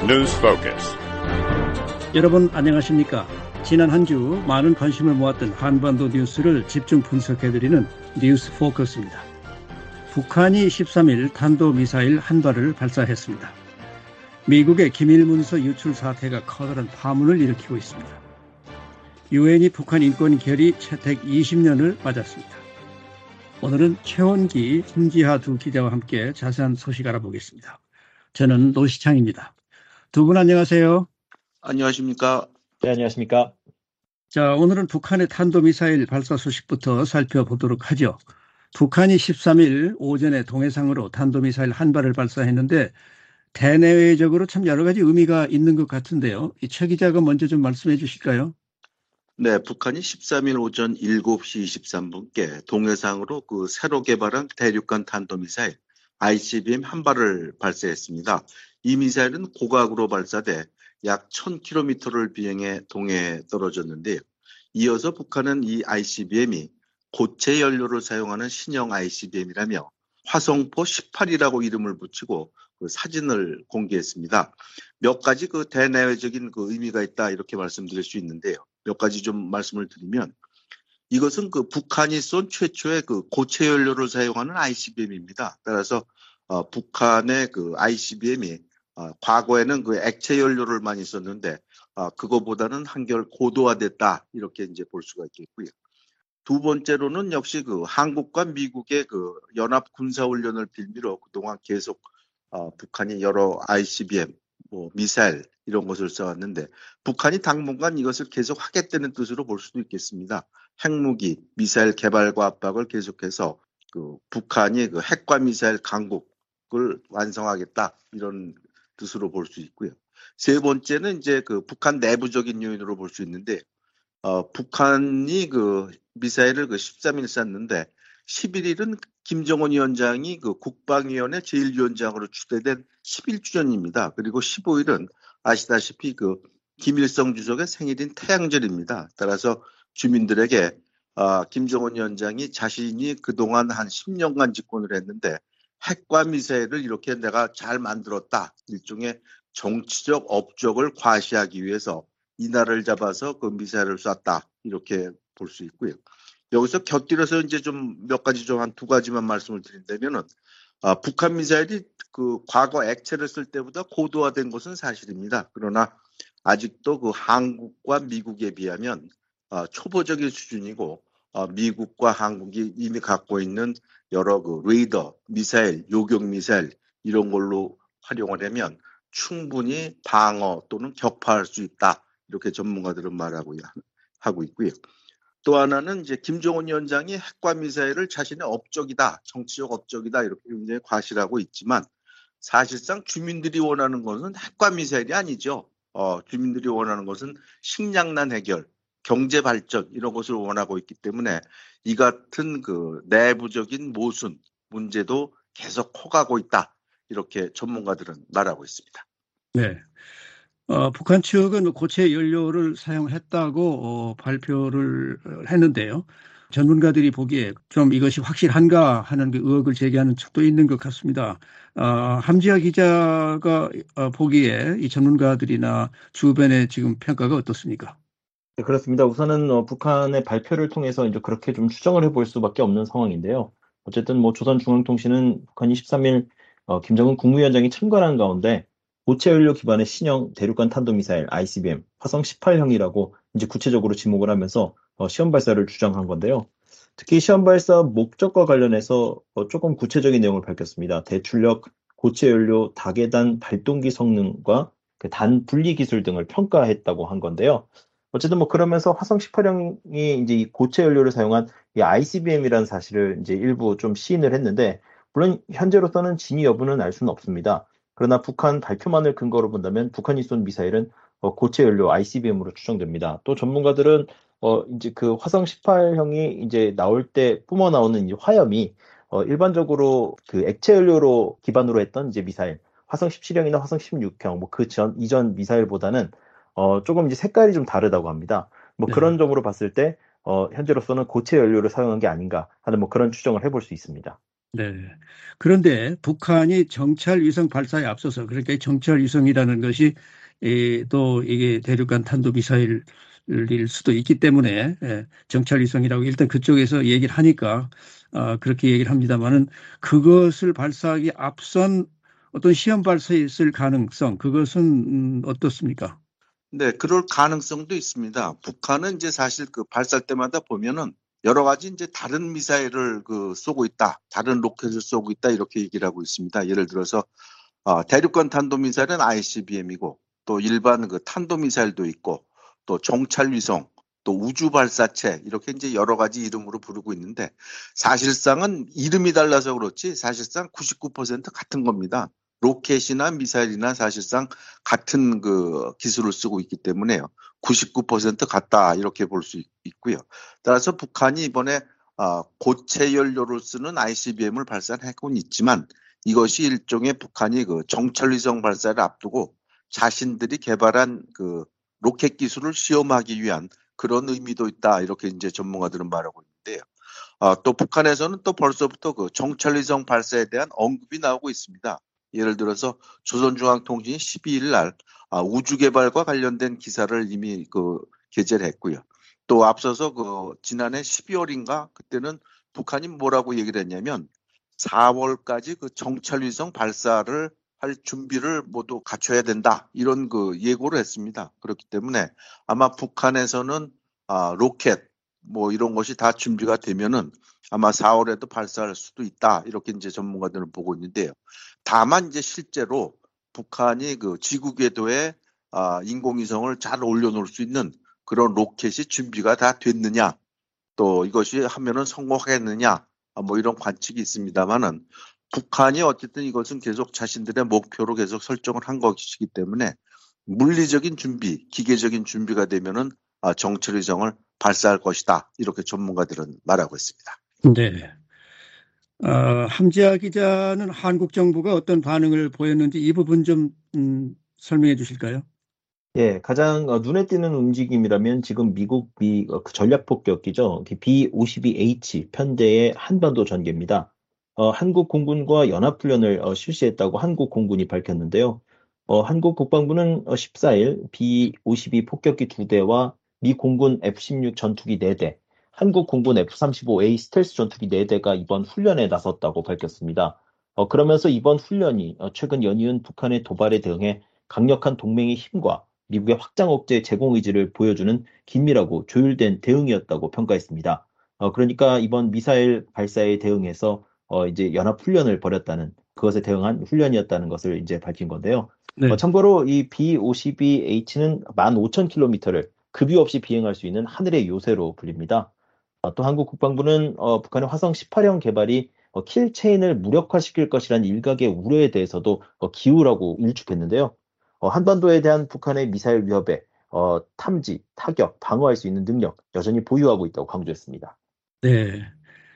News Focus. 여러분 안녕하십니까? 지난 한 주 많은 관심을 모았던 한반도 뉴스를 집중 분석해드리는 뉴스 포커스입니다. 북한이 13일 탄도미사일 한 발을 발사했습니다. 미국의 기밀문서 유출 사태가 커다란 파문을 일으키고 있습니다. 유엔이 북한 인권 결의 채택 20년을 맞았습니다. 오늘은 최원기, 김지하 두 기자와 함께 자세한 소식 알아보겠습니다. 저는 노시창입니다. 두 분 안녕하세요. 안녕하십니까? 네, 안녕하십니까? 자, 오늘은 북한의 탄도미사일 발사 소식부터 살펴보도록 하죠. 북한이 13일 오전에 동해상으로 탄도미사일 한 발을 발사했는데 대내외적으로 참 여러 가지 의미가 있는 것 같은데요. 이 최 기자가 먼저 좀 말씀해 주실까요? 네, 북한이 13일 오전 7시 23분께 동해상으로 새로 개발한 대륙간 탄도미사일 ICBM 한 발을 발사했습니다. 이 미사일은 고각으로 발사돼 약 1000km를 비행해 동해에 떨어졌는데요. 이어서 북한은 이 ICBM이 고체 연료를 사용하는 신형 ICBM이라며 화성포 18이라고 이름을 붙이고 사진을 공개했습니다. 몇 가지 대내외적인 의미가 있다 이렇게 말씀드릴 수 있는데요. 몇 가지 좀 말씀을 드리면 이것은 북한이 쏜 최초의 고체 연료를 사용하는 ICBM입니다. 따라서 북한의 ICBM이 과거에는 액체 연료를 많이 썼는데 그거보다는 한결 고도화됐다 이렇게 이제 볼 수가 있겠고요. 두 번째로는 역시 한국과 미국의 연합 군사훈련을 빌미로 그동안 계속 북한이 여러 ICBM, 미사일 이런 것을 써왔는데 북한이 당분간 이것을 계속 하겠다는 뜻으로 볼 수도 있겠습니다. 핵무기, 미사일 개발과 압박을 계속해서 북한이 핵과 미사일 강국을 완성하겠다 이런 뜻으로 볼 수 있고요. 세 번째는 이제 북한 내부적인 요인으로 볼 수 있는데 북한이 미사일을 13일 쐈는데 11일은 김정은 위원장이 국방위원회 제1위원장으로 추대된 11주년입니다. 그리고 15일은 아시다시피 김일성 주석의 생일인 태양절입니다. 따라서 주민들에게 김정은 위원장이 자신이 그동안 한 10년간 집권을 했는데 핵과 미사일을 이렇게 내가 잘 만들었다. 일종의 정치적 업적을 과시하기 위해서 이날을 잡아서 미사일을 쐈다. 이렇게 볼 수 있고요. 여기서 곁들여서 이제 좀 몇 가지 한 두 가지만 말씀을 드린다면은 북한 미사일이 과거 액체를 쓸 때보다 고도화된 것은 사실입니다. 그러나 아직도 한국과 미국에 비하면 초보적인 수준이고 미국과 한국이 이미 갖고 있는 여러 레이더, 미사일, 요격 미사일 이런 걸로 활용을 하면 충분히 방어 또는 격파할 수 있다. 이렇게 전문가들은 하고 있고요. 또 하나는 이제 김정은 위원장이 핵과 미사일을 자신의 업적이다, 정치적 업적이다 이렇게 굉장히 과시하고 있지만 사실상 주민들이 원하는 것은 핵과 미사일이 아니죠. 주민들이 원하는 것은 식량난 해결, 경제 발전 이런 것을 원하고 있기 때문에 이 같은 내부적인 모순 문제도 계속 커가고 있다. 이렇게 전문가들은 말하고 있습니다. 네. 북한 측은 고체 연료를 사용했다고 발표를 했는데요. 전문가들이 보기에 좀 이것이 확실한가 하는 의혹을 제기하는 측도 있는 것 같습니다. 함지아 기자가 보기에 이 전문가들이나 주변의 지금 평가가 어떻습니까? 네, 그렇습니다. 우선은 북한의 발표를 통해서 이제 그렇게 좀 추정을 해볼 수밖에 없는 상황인데요. 어쨌든 조선중앙통신은 북한이 13일 김정은 국무위원장이 참관한 가운데 고체 연료 기반의 신형 대륙간 탄도미사일 ICBM 화성 18형이라고 이제 구체적으로 지목을 하면서 시험 발사를 주장한 건데요. 특히 시험 발사 목적과 관련해서 조금 구체적인 내용을 밝혔습니다. 대출력, 고체 연료, 다계단 발동기 성능과 단 분리 기술 등을 평가했다고 한 건데요. 어쨌든 그러면서 화성 18형이 이제 이 고체 연료를 사용한 이 ICBM이라는 사실을 이제 일부 좀 시인을 했는데, 물론 현재로서는 진위 여부는 알 수는 없습니다. 그러나 북한 발표만을 근거로 본다면 북한이 쏜 미사일은 고체 연료 ICBM으로 추정됩니다. 또 전문가들은 이제 화성 18형이 이제 나올 때 뿜어 나오는 이 화염이 일반적으로 액체 연료로 기반으로 했던 이제 미사일 화성 17형이나 화성 16형 이전 미사일보다는 조금 이제 색깔이 좀 다르다고 합니다. 그런 점으로 봤을 때 현재로서는 고체 연료를 사용한 게 아닌가 하는 그런 추정을 해볼 수 있습니다. 네. 그런데 북한이 정찰 위성 발사에 앞서서 그러니까 이 정찰 위성이라는 것이 또 이게 대륙간 탄도 미사일일 수도 있기 때문에 정찰 위성이라고 일단 그쪽에서 얘기를 하니까 그렇게 얘기를 합니다만은 그것을 발사하기 앞선 어떤 시험 발사에 있을 가능성 그것은 어떻습니까? 네, 그럴 가능성도 있습니다. 북한은 이제 사실 그 발사할 때마다 보면은 여러 가지 이제 다른 미사일을 쏘고 있다, 다른 로켓을 쏘고 있다 이렇게 얘기를 하고 있습니다. 예를 들어서 대륙간 탄도미사일은 ICBM이고 또 일반 그 탄도미사일도 있고 또 정찰위성 또 우주발사체 이렇게 이제 여러 가지 이름으로 부르고 있는데 사실상은 이름이 달라서 그렇지 사실상 99% 같은 겁니다. 로켓이나 미사일이나 사실상 같은 그 기술을 쓰고 있기 때문에요. 99% 같다 이렇게 볼 수 있고요. 따라서 북한이 이번에 고체 연료를 쓰는 ICBM을 발사하고는 있지만 이것이 일종의 북한이 그 정찰위성 발사를 앞두고 자신들이 개발한 그 로켓 기술을 시험하기 위한 그런 의미도 있다. 이렇게 이제 전문가들은 말하고 있는데요. 또 북한에서는 또 벌써부터 그 정찰위성 발사에 대한 언급이 나오고 있습니다. 예를 들어서 조선중앙통신이 12일 날 우주 개발과 관련된 기사를 이미 게재를 했고요. 또 앞서서 지난해 12월인가 그때는 북한이 뭐라고 얘기를 했냐면 4월까지 그 정찰위성 발사를 할 준비를 모두 갖춰야 된다. 이런 예고를 했습니다. 그렇기 때문에 아마 북한에서는 로켓 뭐 이런 것이 다 준비가 되면은 아마 4월에도 발사할 수도 있다. 이렇게 이제 전문가들은 보고 있는데요. 다만 이제 실제로 북한이 그 지구 궤도에 인공위성을 잘 올려놓을 수 있는 그런 로켓이 준비가 다 됐느냐, 또 이것이 하면은 성공하겠느냐, 뭐 이런 관측이 있습니다만은 북한이 어쨌든 이것은 계속 자신들의 목표로 계속 설정을 한 것이기 때문에 물리적인 준비, 기계적인 준비가 되면은 정찰위성을 발사할 것이다. 이렇게 전문가들은 말하고 있습니다. 네. 함지아 기자는 한국 정부가 어떤 반응을 보였는지 이 부분 좀 설명해 주실까요? 예, 가장 눈에 띄는 움직임이라면 지금 미국 그 전략폭격기죠. B-52H 편대의 한반도 전개입니다. 한국 공군과 연합훈련을 실시했다고 한국 공군이 밝혔는데요. 한국 국방부는 14일 B-52 폭격기 2대와 미 공군 F-16 전투기 4대, 한국 공군 F-35A 스텔스 전투기 4대가 이번 훈련에 나섰다고 밝혔습니다. 그러면서 이번 훈련이 최근 연이은 북한의 도발에 대응해 강력한 동맹의 힘과 미국의 확장 억제 제공 의지를 보여주는 긴밀하고 조율된 대응이었다고 평가했습니다. 그러니까 이번 미사일 발사에 대응해서 이제 연합 훈련을 벌였다는 그것에 대응한 훈련이었다는 것을 이제 밝힌 건데요. 네. 참고로 이 B-52H는 15,000km를 급유 없이 비행할 수 있는 하늘의 요새로 불립니다. 또 한국 국방부는 북한의 화성 18형 개발이 킬 체인을 무력화시킬 것이라는 일각의 우려에 대해서도 기우라고 일축했는데요. 한반도에 대한 북한의 미사일 위협에 탐지, 타격, 방어할 수 있는 능력 여전히 보유하고 있다고 강조했습니다. 네.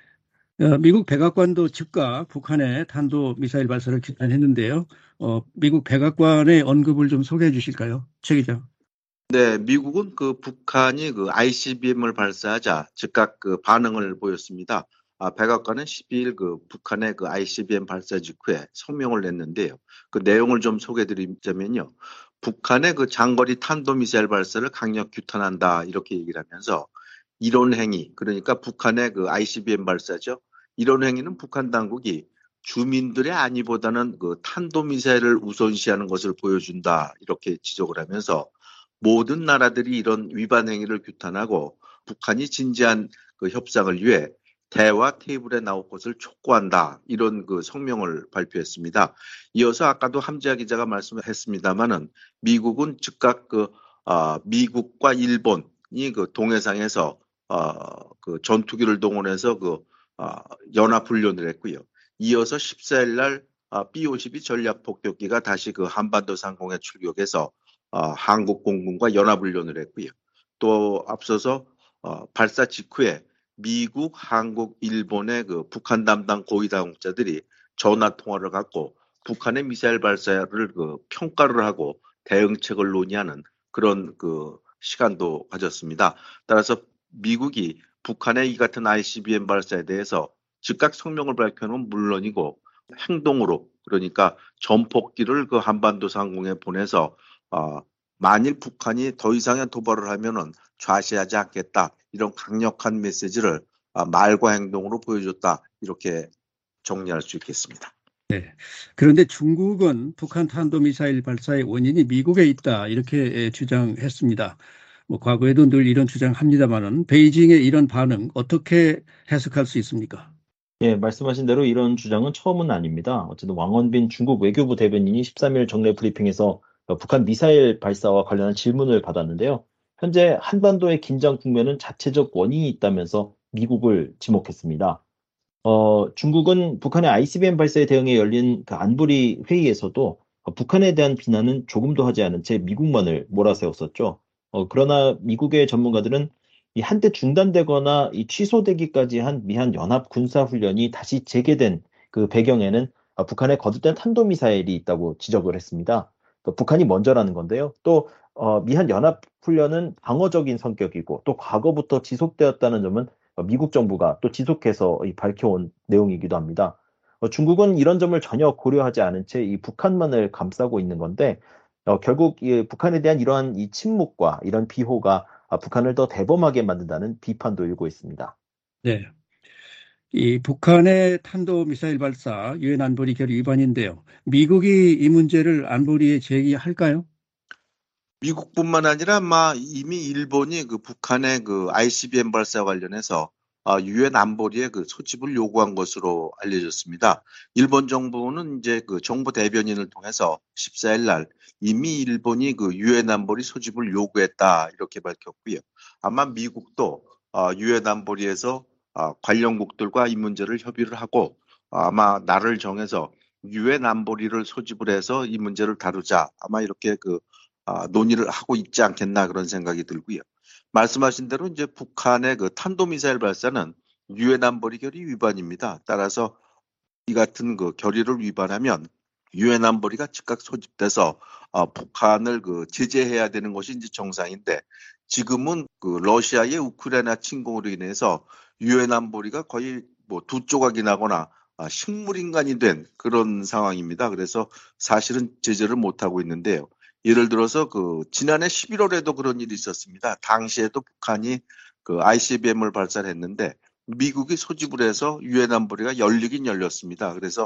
미국 백악관도 즉각 북한의 탄도 미사일 발사를 규탄했는데요. 미국 백악관의 언급을 좀 소개해 주실까요? 최 기자. 네, 미국은 북한이 ICBM을 발사하자 즉각 반응을 보였습니다. 백악관은 12일 북한의 ICBM 발사 직후에 성명을 냈는데요. 그 내용을 좀 소개드리자면요. 북한의 장거리 탄도미사일 발사를 강력 규탄한다 이렇게 얘기를 하면서 이런 행위, 그러니까 북한의 ICBM 발사죠. 이런 행위는 북한 당국이 주민들의 안위보다는 탄도미사일을 우선시하는 것을 보여준다 이렇게 지적을 하면서 모든 나라들이 이런 위반 행위를 규탄하고 북한이 진지한 협상을 위해 대화 테이블에 나올 것을 촉구한다. 이런 성명을 발표했습니다. 이어서 아까도 함지아 기자가 말씀했습니다마는 미국은 즉각 미국과 일본이 동해상에서 전투기를 동원해서 연합훈련을 했고요. 이어서 14일 날 B-52 전략폭격기가 다시 한반도 상공에 출격해서 한국 공군과 연합훈련을 했고요. 또 앞서서 발사 직후에 미국, 한국, 일본의 북한 담당 고위 당국자들이 전화 통화를 갖고 북한의 미사일 발사를 평가를 하고 대응책을 논의하는 그런 시간도 가졌습니다. 따라서 미국이 북한의 이 같은 ICBM 발사에 대해서 즉각 성명을 발표는 물론이고 행동으로, 그러니까 전폭기를 그 한반도 상공에 보내서 만일 북한이 더 이상의 도발을 하면은 좌시하지 않겠다, 이런 강력한 메시지를 말과 행동으로 보여줬다, 이렇게 정리할 수 있겠습니다. 그런데 중국은 북한 탄도미사일 발사의 원인이 미국에 있다 이렇게 주장했습니다. 뭐 과거에도 늘 이런 주장합니다만은 베이징의 이런 반응 어떻게 해석할 수 있습니까? 예, 말씀하신 대로 이런 주장은 처음은 아닙니다. 어쨌든 왕원빈 중국 외교부 대변인이 13일 정례 브리핑에서 북한 미사일 발사와 관련한 질문을 받았는데요. 현재 한반도의 긴장 국면은 자체적 원인이 있다면서 미국을 지목했습니다. 중국은 북한의 ICBM 발사에 대응해 열린 그 안보리 회의에서도 북한에 대한 비난은 조금도 하지 않은 채 미국만을 몰아세웠었죠. 그러나 미국의 전문가들은 이 한때 중단되거나 이 취소되기까지 한 미한 연합 군사 훈련이 다시 재개된 그 배경에는 북한의 거듭된 탄도미사일이 있다고 지적을 했습니다. 또 북한이 먼저라는 건데요. 또 미한 연합 훈련은 방어적인 성격이고 또 과거부터 지속되었다는 점은 미국 정부가 또 지속해서 밝혀온 내용이기도 합니다. 중국은 이런 점을 전혀 고려하지 않은 채 이 북한만을 감싸고 있는 건데 결국 이 북한에 대한 이러한 이 침묵과 이런 비호가 북한을 더 대범하게 만든다는 비판도 일고 있습니다. 네. 이 북한의 탄도미사일 발사 유엔 안보리 결의 위반인데요. 미국이 이 문제를 안보리에 제기할까요? 미국뿐만 아니라 이미 일본이 그 북한의 그 ICBM 발사 관련해서 유엔 안보리에 그 소집을 요구한 것으로 알려졌습니다. 일본 정부는 이제 그 정부 대변인을 통해서 14일 날 이미 일본이 그 유엔 안보리 소집을 요구했다, 이렇게 밝혔고요. 아마 미국도 유엔 안보리에서 관련국들과 이 문제를 협의를 하고 아마 날을 정해서 유엔 안보리를 소집을 해서 이 문제를 다루자, 아마 이렇게 논의를 하고 있지 않겠나, 그런 생각이 들고요. 말씀하신 대로 이제 북한의 그 탄도미사일 발사는 유엔 안보리 결의 위반입니다. 따라서 이 같은 그 결의를 위반하면 유엔 안보리가 즉각 소집돼서 북한을 그 제재해야 되는 것이 이제 정상인데, 지금은 그 러시아의 우크라이나 침공으로 인해서 유엔 안보리가 거의 뭐 두 조각이 나거나 식물인간이 된 그런 상황입니다. 그래서 사실은 제재를 못 하고 있는데요. 예를 들어서 그 지난해 11월에도 그런 일이 있었습니다. 당시에도 북한이 그 ICBM을 발사를 했는데 미국이 소집을 해서 유엔 안보리가 열리긴 열렸습니다. 그래서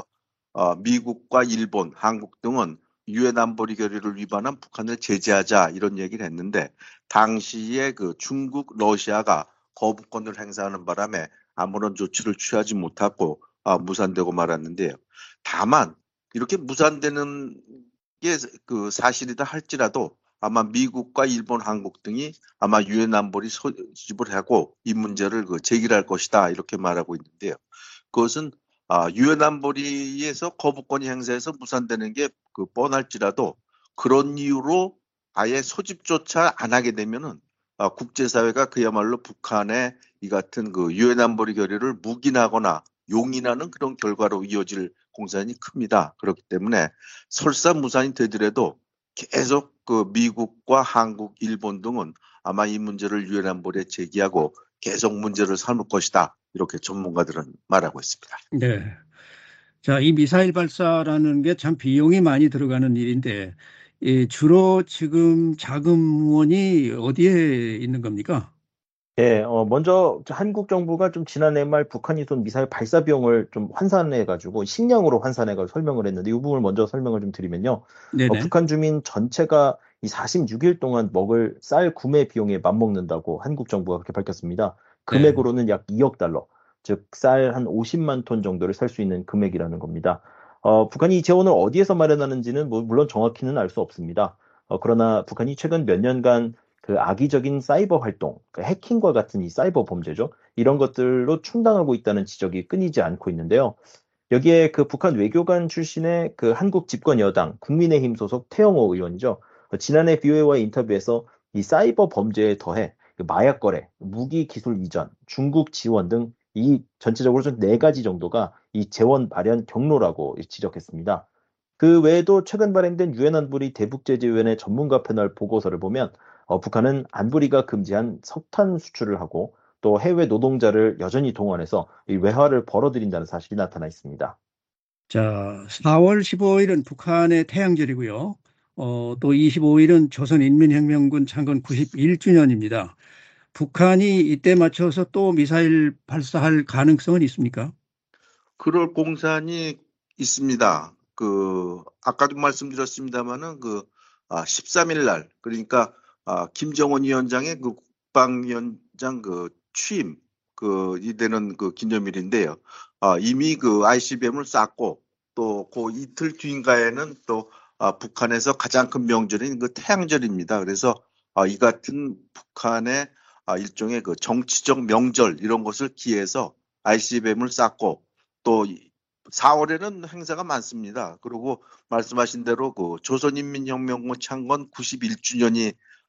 미국과 일본, 한국 등은 유엔 안보리 결의를 위반한 북한을 제재하자, 이런 얘기를 했는데 당시에 그 중국, 러시아가 거부권을 행사하는 바람에 아무런 조치를 취하지 못하고 무산되고 말았는데요. 다만 이렇게 무산되는 게 그 사실이다 할지라도 아마 미국과 일본, 한국 등이 아마 유엔 안보리 소집을 하고 이 문제를 그 제기할 것이다, 이렇게 말하고 있는데요. 그것은 유엔 안보리에서 거부권이 행사해서 무산되는 게 그 뻔할지라도 그런 이유로 아예 소집조차 안 하게 되면은 국제사회가 그야말로 북한의 이 같은 그 유엔 안보리 결의를 묵인하거나 용인하는 그런 결과로 이어질 공산이 큽니다. 그렇기 때문에 설사 무산이 되더라도 계속 그 미국과 한국, 일본 등은 아마 이 문제를 유엔 안보리에 제기하고 계속 문제를 삼을 것이다, 이렇게 전문가들은 말하고 있습니다. 네. 자, 이 미사일 발사라는 게 참 비용이 많이 들어가는 일인데, 주로 지금 자금원이 어디에 있는 겁니까? 예, 먼저 한국 정부가 좀 지난해 말 북한이 쏜 미사일 발사 비용을 좀 환산해가지고 식량으로 환산해가지고 설명을 했는데 이 부분을 먼저 설명을 좀 드리면요. 네네. 북한 주민 전체가 이 46일 동안 먹을 쌀 구매 비용에 맞먹는다고 한국 정부가 그렇게 밝혔습니다. 네. 금액으로는 약 2억 달러, 즉 쌀 한 50만 톤 정도를 살 수 있는 금액이라는 겁니다. 북한이 이 재원을 어디에서 마련하는지는 물론 정확히는 알 수 없습니다. 그러나 북한이 최근 몇 년간 그 악의적인 사이버 활동, 그 해킹과 같은 이 사이버 범죄죠. 이런 것들로 충당하고 있다는 지적이 끊이지 않고 있는데요. 여기에 그 북한 외교관 출신의 그 한국 집권 여당 국민의힘 소속 태영호 의원이죠. 지난해 BOA와의 인터뷰에서 이 사이버 범죄에 더해 그 마약 거래, 무기 기술 이전, 중국 지원 등 이 전체적으로 좀 네 가지 정도가 이 재원 마련 경로라고 지적했습니다. 그 외에도 최근 발행된 유엔 안보리 대북제재위원회 전문가 패널 보고서를 보면 북한은 안보리가 금지한 석탄 수출을 하고 또 해외 노동자를 여전히 동원해서 이 외화를 벌어들인다는 사실이 나타나 있습니다. 자, 4월 15일은 북한의 태양절이고요. 또 25일은 조선인민혁명군 창건 91주년입니다. 북한이 이때 맞춰서 또 미사일 발사할 가능성은 있습니까? 그럴 공산이 있습니다. 아까도 말씀드렸습니다마는 13일 날, 그러니까, 김정은 위원장의 국방위원장 취임, 이되는 기념일인데요. 이미 ICBM을 쐈고, 또 이틀 뒤인가에는 또, 북한에서 가장 큰 명절인 태양절입니다. 그래서, 이 같은 북한의 일종의 정치적 명절, 이런 것을 기해서 ICBM을 쐈고, 또 4월에는 행사가 많습니다. 그리고 말씀하신 대로 조선인민혁명군 창건 91주년이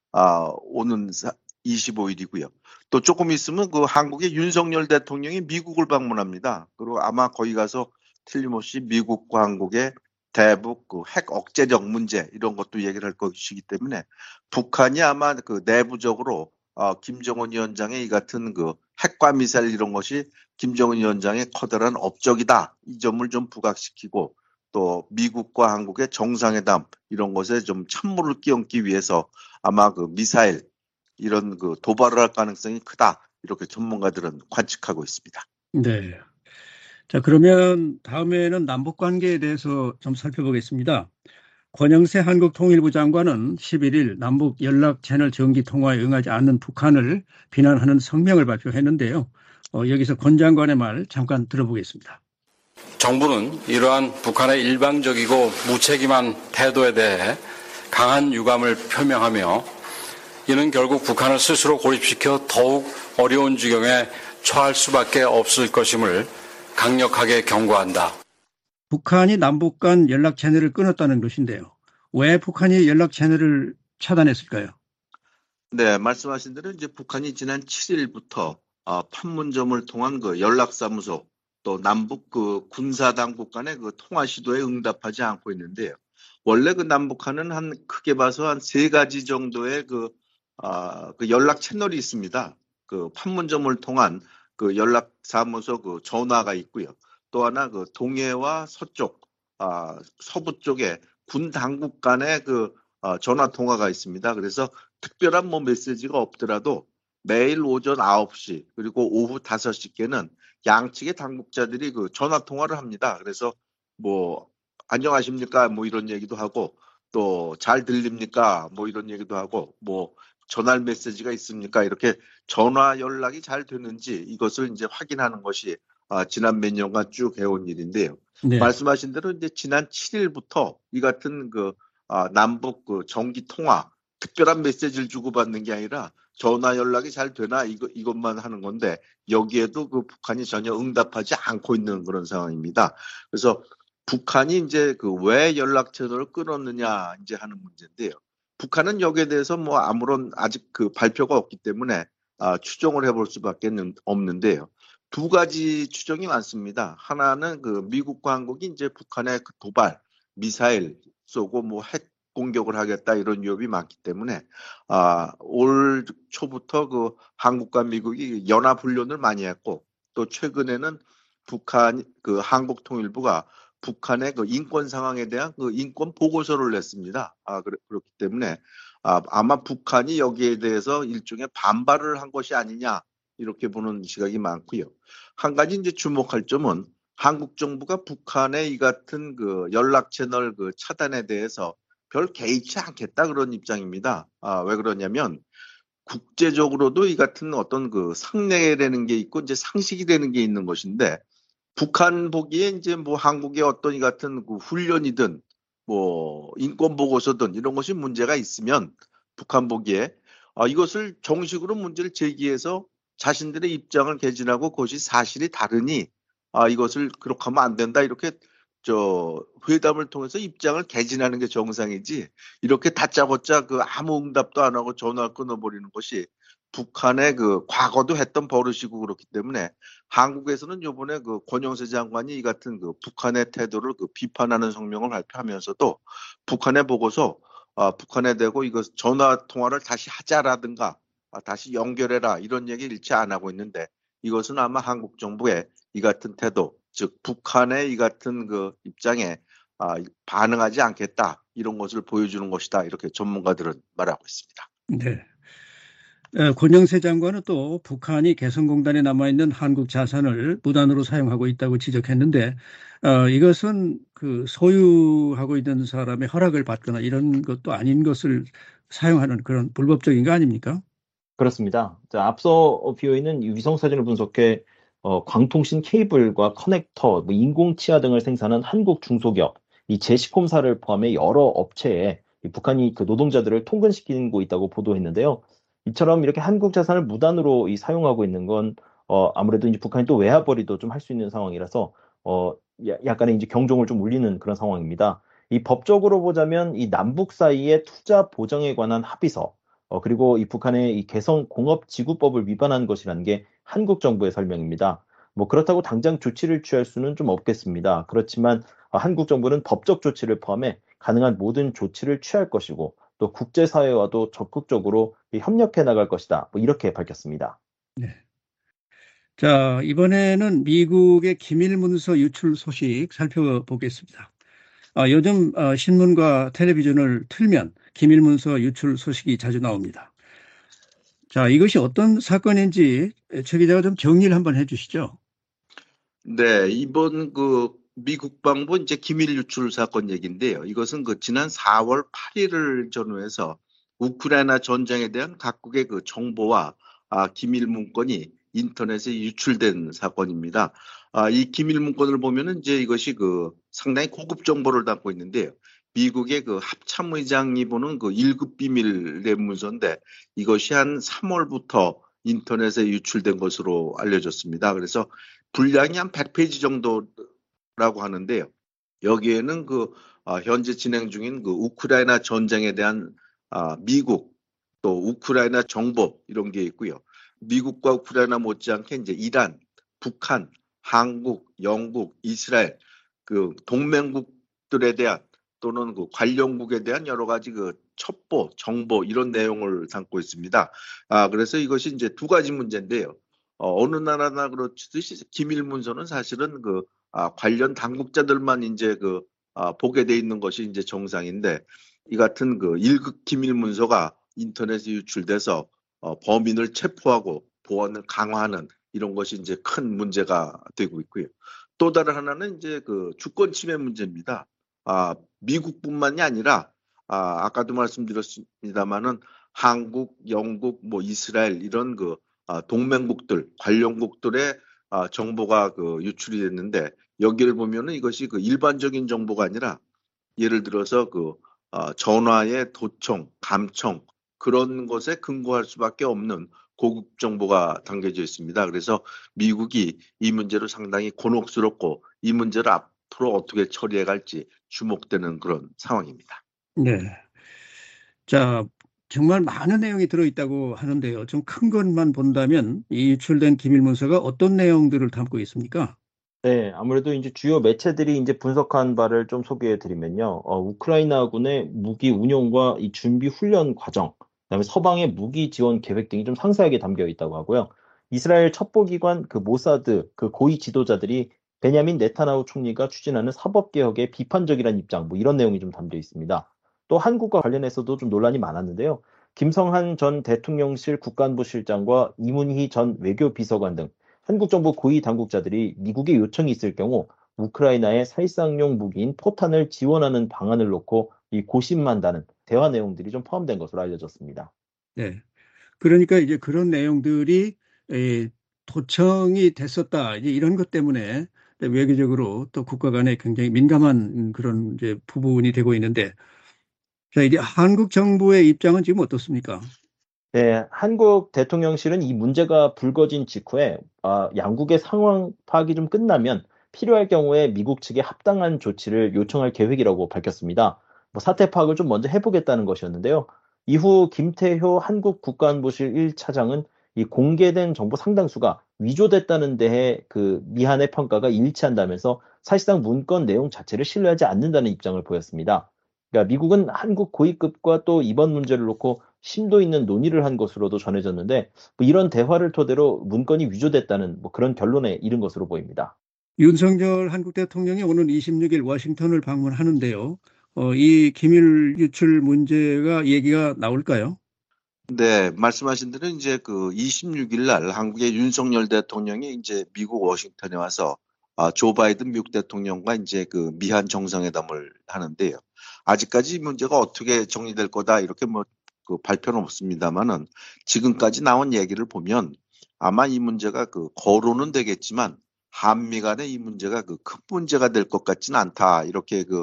오는 25일이고요. 또 조금 있으면 한국의 윤석열 대통령이 미국을 방문합니다. 그리고 아마 거기 가서 틀림없이 미국과 한국의 대북 핵 억제력 문제 이런 것도 얘기를 할 것이기 때문에 북한이 아마 내부적으로 김정은 위원장의 이 같은 핵과 미사일 이런 것이 김정은 위원장의 커다란 업적이다. 이 점을 좀 부각시키고 또 미국과 한국의 정상회담 이런 것에 좀 찬물을 끼얹기 위해서 아마 미사일 이런 도발을 할 가능성이 크다. 이렇게 전문가들은 관측하고 있습니다. 네. 자, 그러면 다음에는 남북 관계에 대해서 좀 살펴보겠습니다. 권영세 한국통일부 장관은 11일 남북 연락 채널 정기 통화에 응하지 않는 북한을 비난하는 성명을 발표했는데요. 여기서 권 장관의 말 잠깐 들어보겠습니다. 정부는 이러한 북한의 일방적이고 무책임한 태도에 대해 강한 유감을 표명하며 이는 결국 북한을 스스로 고립시켜 더욱 어려운 지경에 처할 수밖에 없을 것임을 강력하게 경고한다. 북한이 남북 간 연락 채널을 끊었다는 것인데요. 왜 북한이 연락 채널을 차단했을까요? 네, 말씀하신 대로 이제 북한이 지난 7일부터 판문점을 통한 연락사무소 또 남북 군사당국 간의 통화 시도에 응답하지 않고 있는데요. 원래 남북한은 크게 봐서 한 세 가지 정도의 연락 채널이 있습니다. 판문점을 통한 연락사무소 전화가 있고요. 또 하나 동해와 서쪽, 서부 쪽에 군 당국 간의 전화 통화가 있습니다. 그래서 특별한 메시지가 없더라도 매일 오전 9시 그리고 오후 5시께는 양측의 당국자들이 전화 통화를 합니다. 그래서 안녕하십니까 이런 얘기도 하고 또 잘 들립니까 이런 얘기도 하고 전할 메시지가 있습니까 이렇게 전화 연락이 잘 되는지 이것을 이제 확인하는 것이 지난 몇 년간 쭉 해온 일인데요. 네. 말씀하신 대로 이제 지난 7일부터 이 같은 남북 정기 통화 특별한 메시지를 주고받는 게 아니라 전화 연락이 잘 되나 이것만 하는 건데 여기에도 북한이 전혀 응답하지 않고 있는 그런 상황입니다. 그래서 북한이 이제 왜 연락 채널을 끊었느냐 이제 하는 문제인데요. 북한은 여기에 대해서 아무런 아직 발표가 없기 때문에 추정을 해볼 수밖에 없는데요. 두 가지 추정이 많습니다. 하나는 미국과 한국이 이제 북한의 도발, 미사일 쏘고 핵 공격을 하겠다 이런 위협이 많기 때문에 올 초부터 한국과 미국이 연합훈련을 많이 했고 또 최근에는 북한 한국통일부가 북한의 인권 상황에 대한 인권 보고서를 냈습니다. 그렇기 때문에 아마 북한이 여기에 대해서 일종의 반발을 한 것이 아니냐 이렇게 보는 시각이 많고요. 한 가지 이제 주목할 점은 한국 정부가 북한의 이 같은 연락 채널 차단에 대해서 별 개의치 않겠다 그런 입장입니다. 왜 그러냐면 국제적으로도 이 같은 어떤 상례라는 게 있고 이제 상식이 되는 게 있는 것인데 북한 보기에 이제 한국의 어떤 이 같은 훈련이든 인권 보고서든 이런 것이 문제가 있으면 북한 보기에 이것을 정식으로 문제를 제기해서 자신들의 입장을 개진하고 그것이 사실이 다르니 이것을 그렇게 하면 안 된다 이렇게 회담을 통해서 입장을 개진하는 게 정상이지 이렇게 다짜고짜 아무 응답도 안 하고 전화를 끊어버리는 것이 북한의 과거도 했던 버릇이고 그렇기 때문에 한국에서는 이번에 권영세 장관이 이 같은 북한의 태도를 비판하는 성명을 발표하면서도 북한에 보고서 북한에 대고 이거 전화 통화를 다시 하자라든가 다시 연결해라 이런 얘기 일체 안 하고 있는데 이것은 아마 한국 정부의 이 같은 태도, 즉 북한의 이 같은 그 입장에 반응하지 않겠다 이런 것을 보여주는 것이다 이렇게 전문가들은 말하고 있습니다. 네. 권영세 장관은 또 북한이 개성공단에 남아있는 한국 자산을 무단으로 사용하고 있다고 지적했는데, 이것은 그 소유하고 있는 사람의 허락을 받거나 이런 것도 아닌 것을 사용하는 그런 불법적인 거 아닙니까? 그렇습니다. 자, 앞서 비어있는 이 위성 사진을 분석해 광통신 케이블과 커넥터, 뭐 인공치아 등을 생산한 한국 중소기업, 이 제시콤사를 포함해 여러 업체에 이 북한이 그 노동자들을 통근시키고 있다고 보도했는데요. 이처럼 이렇게 한국 자산을 무단으로 이 사용하고 있는 건 아무래도 이제 북한이 또 외화벌이도 좀 할 수 있는 상황이라서 약간의 이제 경종을 좀 울리는 그런 상황입니다. 이 법적으로 보자면 이 남북 사이의 투자 보장에 관한 합의서, 그리고 이 북한의 이 개성 공업지구법을 위반한 것이라는 게 한국 정부의 설명입니다. 뭐 그렇다고 당장 조치를 취할 수는 좀 없겠습니다. 그렇지만 한국 정부는 법적 조치를 포함해 가능한 모든 조치를 취할 것이고 또 국제사회와도 적극적으로 협력해 나갈 것이다. 뭐 이렇게 밝혔습니다. 네. 자, 이번에는 미국의 기밀문서 유출 소식 살펴보겠습니다. 요즘 신문과 텔레비전을 틀면 기밀문서 유출 소식이 자주 나옵니다. 자, 이것이 어떤 사건인지 최 기자가 좀 정리를 한번 해주시죠. 네, 이번 그 미국 방부 이제 기밀 유출 사건 얘기인데요. 이것은 그 지난 4월 8일을 전후해서 우크라이나 전쟁에 대한 각국의 그 정보와 기밀 문건이 인터넷에 유출된 사건입니다. 이 기밀 문건을 보면은 이제 이것이 그 상당히 고급 정보를 담고 있는데요. 미국의 그 합참의장이 보는 그 1급 비밀 뇌문서인데 이것이 한 3월부터 인터넷에 유출된 것으로 알려졌습니다. 그래서 분량이 한 100페이지 정도라고 하는데요. 여기에는 그 현재 진행 중인 그 우크라이나 전쟁에 대한 미국 또 우크라이나 정보 이런 게 있고요. 미국과 우크라이나 못지않게 이제 이란, 북한, 한국, 영국, 이스라엘 그 동맹국들에 대한 또는 그 관련국에 대한 여러 가지 그 첩보, 정보 이런 내용을 담고 있습니다. 그래서 이것이 이제 두 가지 문제인데요. 어느 나라나 그렇듯이 기밀 문서는 사실은 그 관련 당국자들만 이제 보게 돼 있는 것이 이제 정상인데 이 같은 그 1급 기밀 문서가 인터넷에 유출돼서 범인을 체포하고 보안을 강화하는 이런 것이 이제 큰 문제가 되고 있고요. 또 다른 하나는 이제 그 주권 침해 문제입니다. 미국뿐만이 아니라 아까도 말씀드렸습니다만은 한국, 영국, 뭐 이스라엘 이런 그 동맹국들, 관련국들의 정보가 그 유출이 됐는데 여기를 보면은 이것이 그 일반적인 정보가 아니라 예를 들어서 그 전화의 도청, 감청 그런 것에 근거할 수밖에 없는 고급 정보가 담겨져 있습니다. 그래서 미국이 이 문제로 상당히 곤혹스럽고 이 문제를 앞으로 어떻게 처리해 갈지 주목되는 그런 상황입니다. 네. 자, 정말 많은 내용이 들어있다고 하는데요. 좀 큰 것만 본다면 이 유출된 기밀문서가 어떤 내용들을 담고 있습니까? 네, 아무래도 이제 주요 매체들이 이제 분석한 바를 좀 소개해 드리면요. 우크라이나군의 무기 운용과 이 준비 훈련 과정, 그다음에 서방의 무기 지원 계획 등이 좀 상세하게 담겨 있다고 하고요. 이스라엘 첩보기관 그 모사드 그 고위 지도자들이 베냐민 네타냐후 총리가 추진하는 사법개혁에 비판적이라는 입장, 뭐 이런 내용이 좀 담겨 있습니다. 또 한국과 관련해서도 좀 논란이 많았는데요. 김성한 전 대통령실 국간부실장과 이문희 전 외교비서관 등 한국 정부 고위 당국자들이 미국의 요청이 있을 경우 우크라이나의 살상용 무기인 포탄을 지원하는 방안을 놓고 이 고심한다는 대화 내용들이 좀 포함된 것으로 알려졌습니다. 네. 그러니까 이제 그런 내용들이 도청이 됐었다. 이제 이런 것 때문에 외교적으로 또 국가 간에 굉장히 민감한 그런 이제 부분이 되고 있는데, 자, 이제 한국 정부의 입장은 지금 어떻습니까? 네, 한국 대통령실은 이 문제가 불거진 직후에 양국의 상황 파악이 좀 끝나면 필요할 경우에 미국 측에 합당한 조치를 요청할 계획이라고 밝혔습니다. 뭐 사태 파악을 좀 먼저 해보겠다는 것이었는데요. 이후 김태효 한국 국가안보실 1차장은 이 공개된 정보 상당수가 위조됐다는 데에 그 미한의 평가가 일치한다면서 사실상 문건 내용 자체를 신뢰하지 않는다는 입장을 보였습니다. 그러니까 미국은 한국 고위급과 또 이번 문제를 놓고 심도 있는 논의를 한 것으로도 전해졌는데 뭐 이런 대화를 토대로 문건이 위조됐다는 뭐 그런 결론에 이른 것으로 보입니다. 윤석열 한국 대통령이 오는 26일 워싱턴을 방문하는데요. 이 기밀 유출 문제가 얘기가 나올까요? 네, 말씀하신 대로 이제 그 26일 날 한국의 윤석열 대통령이 이제 미국 워싱턴에 와서 조 바이든 미국 대통령과 이제 그 미한 정상회담을 하는데요. 아직까지 이 문제가 어떻게 정리될 거다 이렇게 뭐 그 발표는 없습니다만은 지금까지 나온 얘기를 보면 아마 이 문제가 그 거론은 되겠지만 한미 간에 이 문제가 그 큰 문제가 될 것 같지는 않다 이렇게 그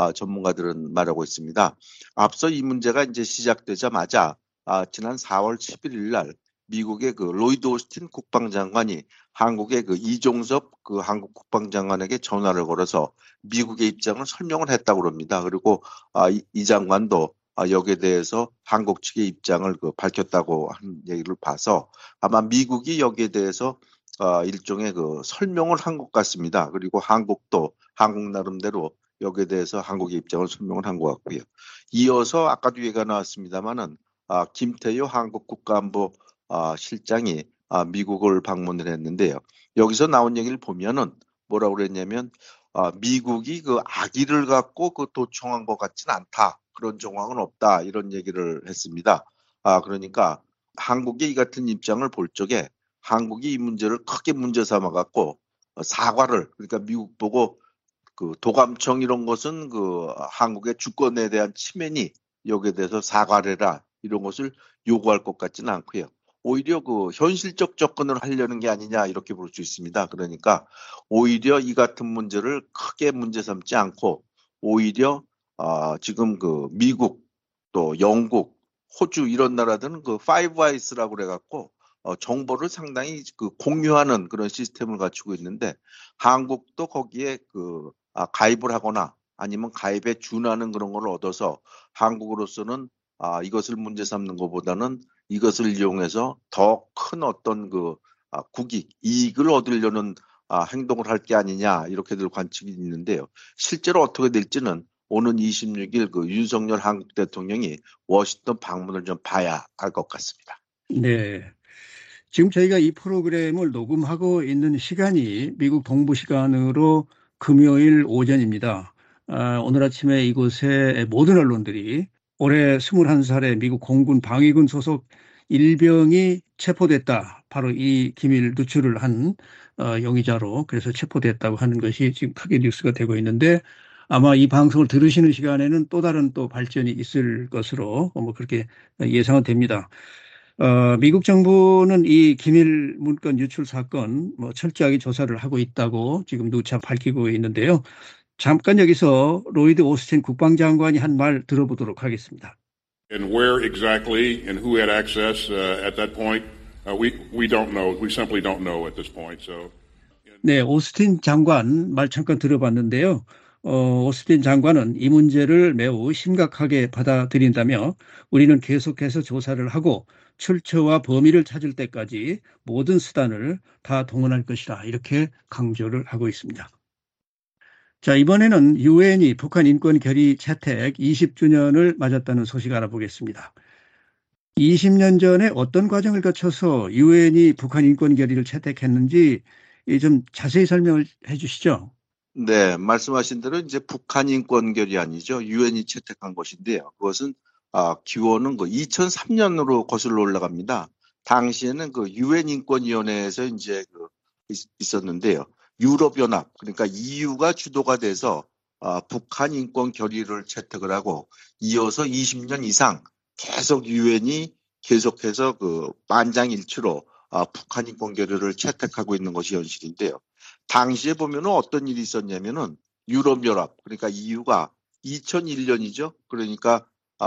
전문가들은 말하고 있습니다. 앞서 이 문제가 이제 시작되자마자 지난 4월 11일 날 미국의 그 로이드 오스틴 국방장관이 한국의 그 이종섭 그 한국 국방장관에게 전화를 걸어서 미국의 입장을 설명을 했다고 합니다. 그리고 이 장관도 여기에 대해서 한국 측의 입장을 그 밝혔다고 한 얘기를 봐서 아마 미국이 여기에 대해서 일종의 그 설명을 한 것 같습니다. 그리고 한국도 한국 나름대로 여기에 대해서 한국의 입장을 설명을 한 것 같고요. 이어서 아까도 얘기가 나왔습니다만은 김태효 한국 국가안보 실장이 미국을 방문을 했는데요. 여기서 나온 얘기를 보면은 뭐라고 그랬냐면 미국이 그 악의를 갖고 그 도청한 것 같지는 않다. 그런 정황은 없다. 이런 얘기를 했습니다. 그러니까 한국의 이 같은 입장을 볼 적에 한국이 이 문제를 크게 문제 삼아 갖고 사과를 그러니까 미국 보고 그 도감청 이런 것은 그 한국의 주권에 대한 침해니 여기에 대해서 사과를 해라 이런 것을 요구할 것 같지는 않고요. 오히려 그 현실적 접근을 하려는 게 아니냐 이렇게 볼 수 있습니다. 그러니까 오히려 이 같은 문제를 크게 문제 삼지 않고 오히려 지금 그 미국 또 영국, 호주 이런 나라들은 그 파이브 아이스라고 그래갖고 정보를 상당히 그 공유하는 그런 시스템을 갖추고 있는데 한국도 거기에 그 가입을 하거나 아니면 가입에 준하는 그런 걸 얻어서 한국으로서는 이것을 문제 삼는 것보다는 이것을 이용해서 더 큰 어떤 그 국익, 이익을 얻으려는 행동을 할 게 아니냐 이렇게들 관측이 있는데요. 실제로 어떻게 될지는 오는 26일 그 윤석열 한국 대통령이 워싱턴 방문을 좀 봐야 알 것 같습니다. 네. 지금 저희가 이 프로그램을 녹음하고 있는 시간이 미국 동부 시간으로 금요일 오전입니다. 오늘 아침에 이곳의 모든 언론들이 올해 21살의 미국 공군 방위군 소속 일병이 체포됐다. 바로 이 기밀 누출을 한 용의자로 그래서 체포됐다고 하는 것이 지금 크게 뉴스가 되고 있는데 아마 이 방송을 들으시는 시간에는 또 다른 또 발전이 있을 것으로 뭐 그렇게 예상은 됩니다. 미국 정부는 이 기밀 문건 유출 사건 뭐 철저하게 조사를 하고 있다고 지금 누차 밝히고 있는데요. 잠깐 여기서 로이드 오스틴 국방장관이 한 말 들어보도록 하겠습니다. And where exactly and who had access at that point, we don't know. We simply don't know at this point. So. 네, 오스틴 장관 말 잠깐 들어봤는데요. 오스틴 장관은 이 문제를 매우 심각하게 받아들인다며 우리는 계속해서 조사를 하고 출처와 범인을 찾을 때까지 모든 수단을 다 동원할 것이다. 이렇게 강조를 하고 있습니다. 자, 이번에는 유엔이 북한 인권 결의 채택 20주년을 맞았다는 소식 알아보겠습니다. 20년 전에 어떤 과정을 거쳐서 유엔이 북한 인권 결의를 채택했는지 좀 자세히 설명을 해 주시죠. 네, 말씀하신 대로 이제 북한 인권 결의안이죠. 유엔이 채택한 것인데요. 그것은 기원은 그 2003년으로 거슬러 올라갑니다. 당시에는 그 유엔 인권위원회에서 이제 있었는데요. 유럽연합 그러니까 EU가 주도가 돼서 북한 인권 결의를 채택을 하고 이어서 20년 이상 계속 유엔이 계속해서 그 만장일치로 북한 인권 결의를 채택하고 있는 것이 현실인데요. 당시에 보면은 어떤 일이 있었냐면은 유럽연합 그러니까 EU가 2001년이죠. 그러니까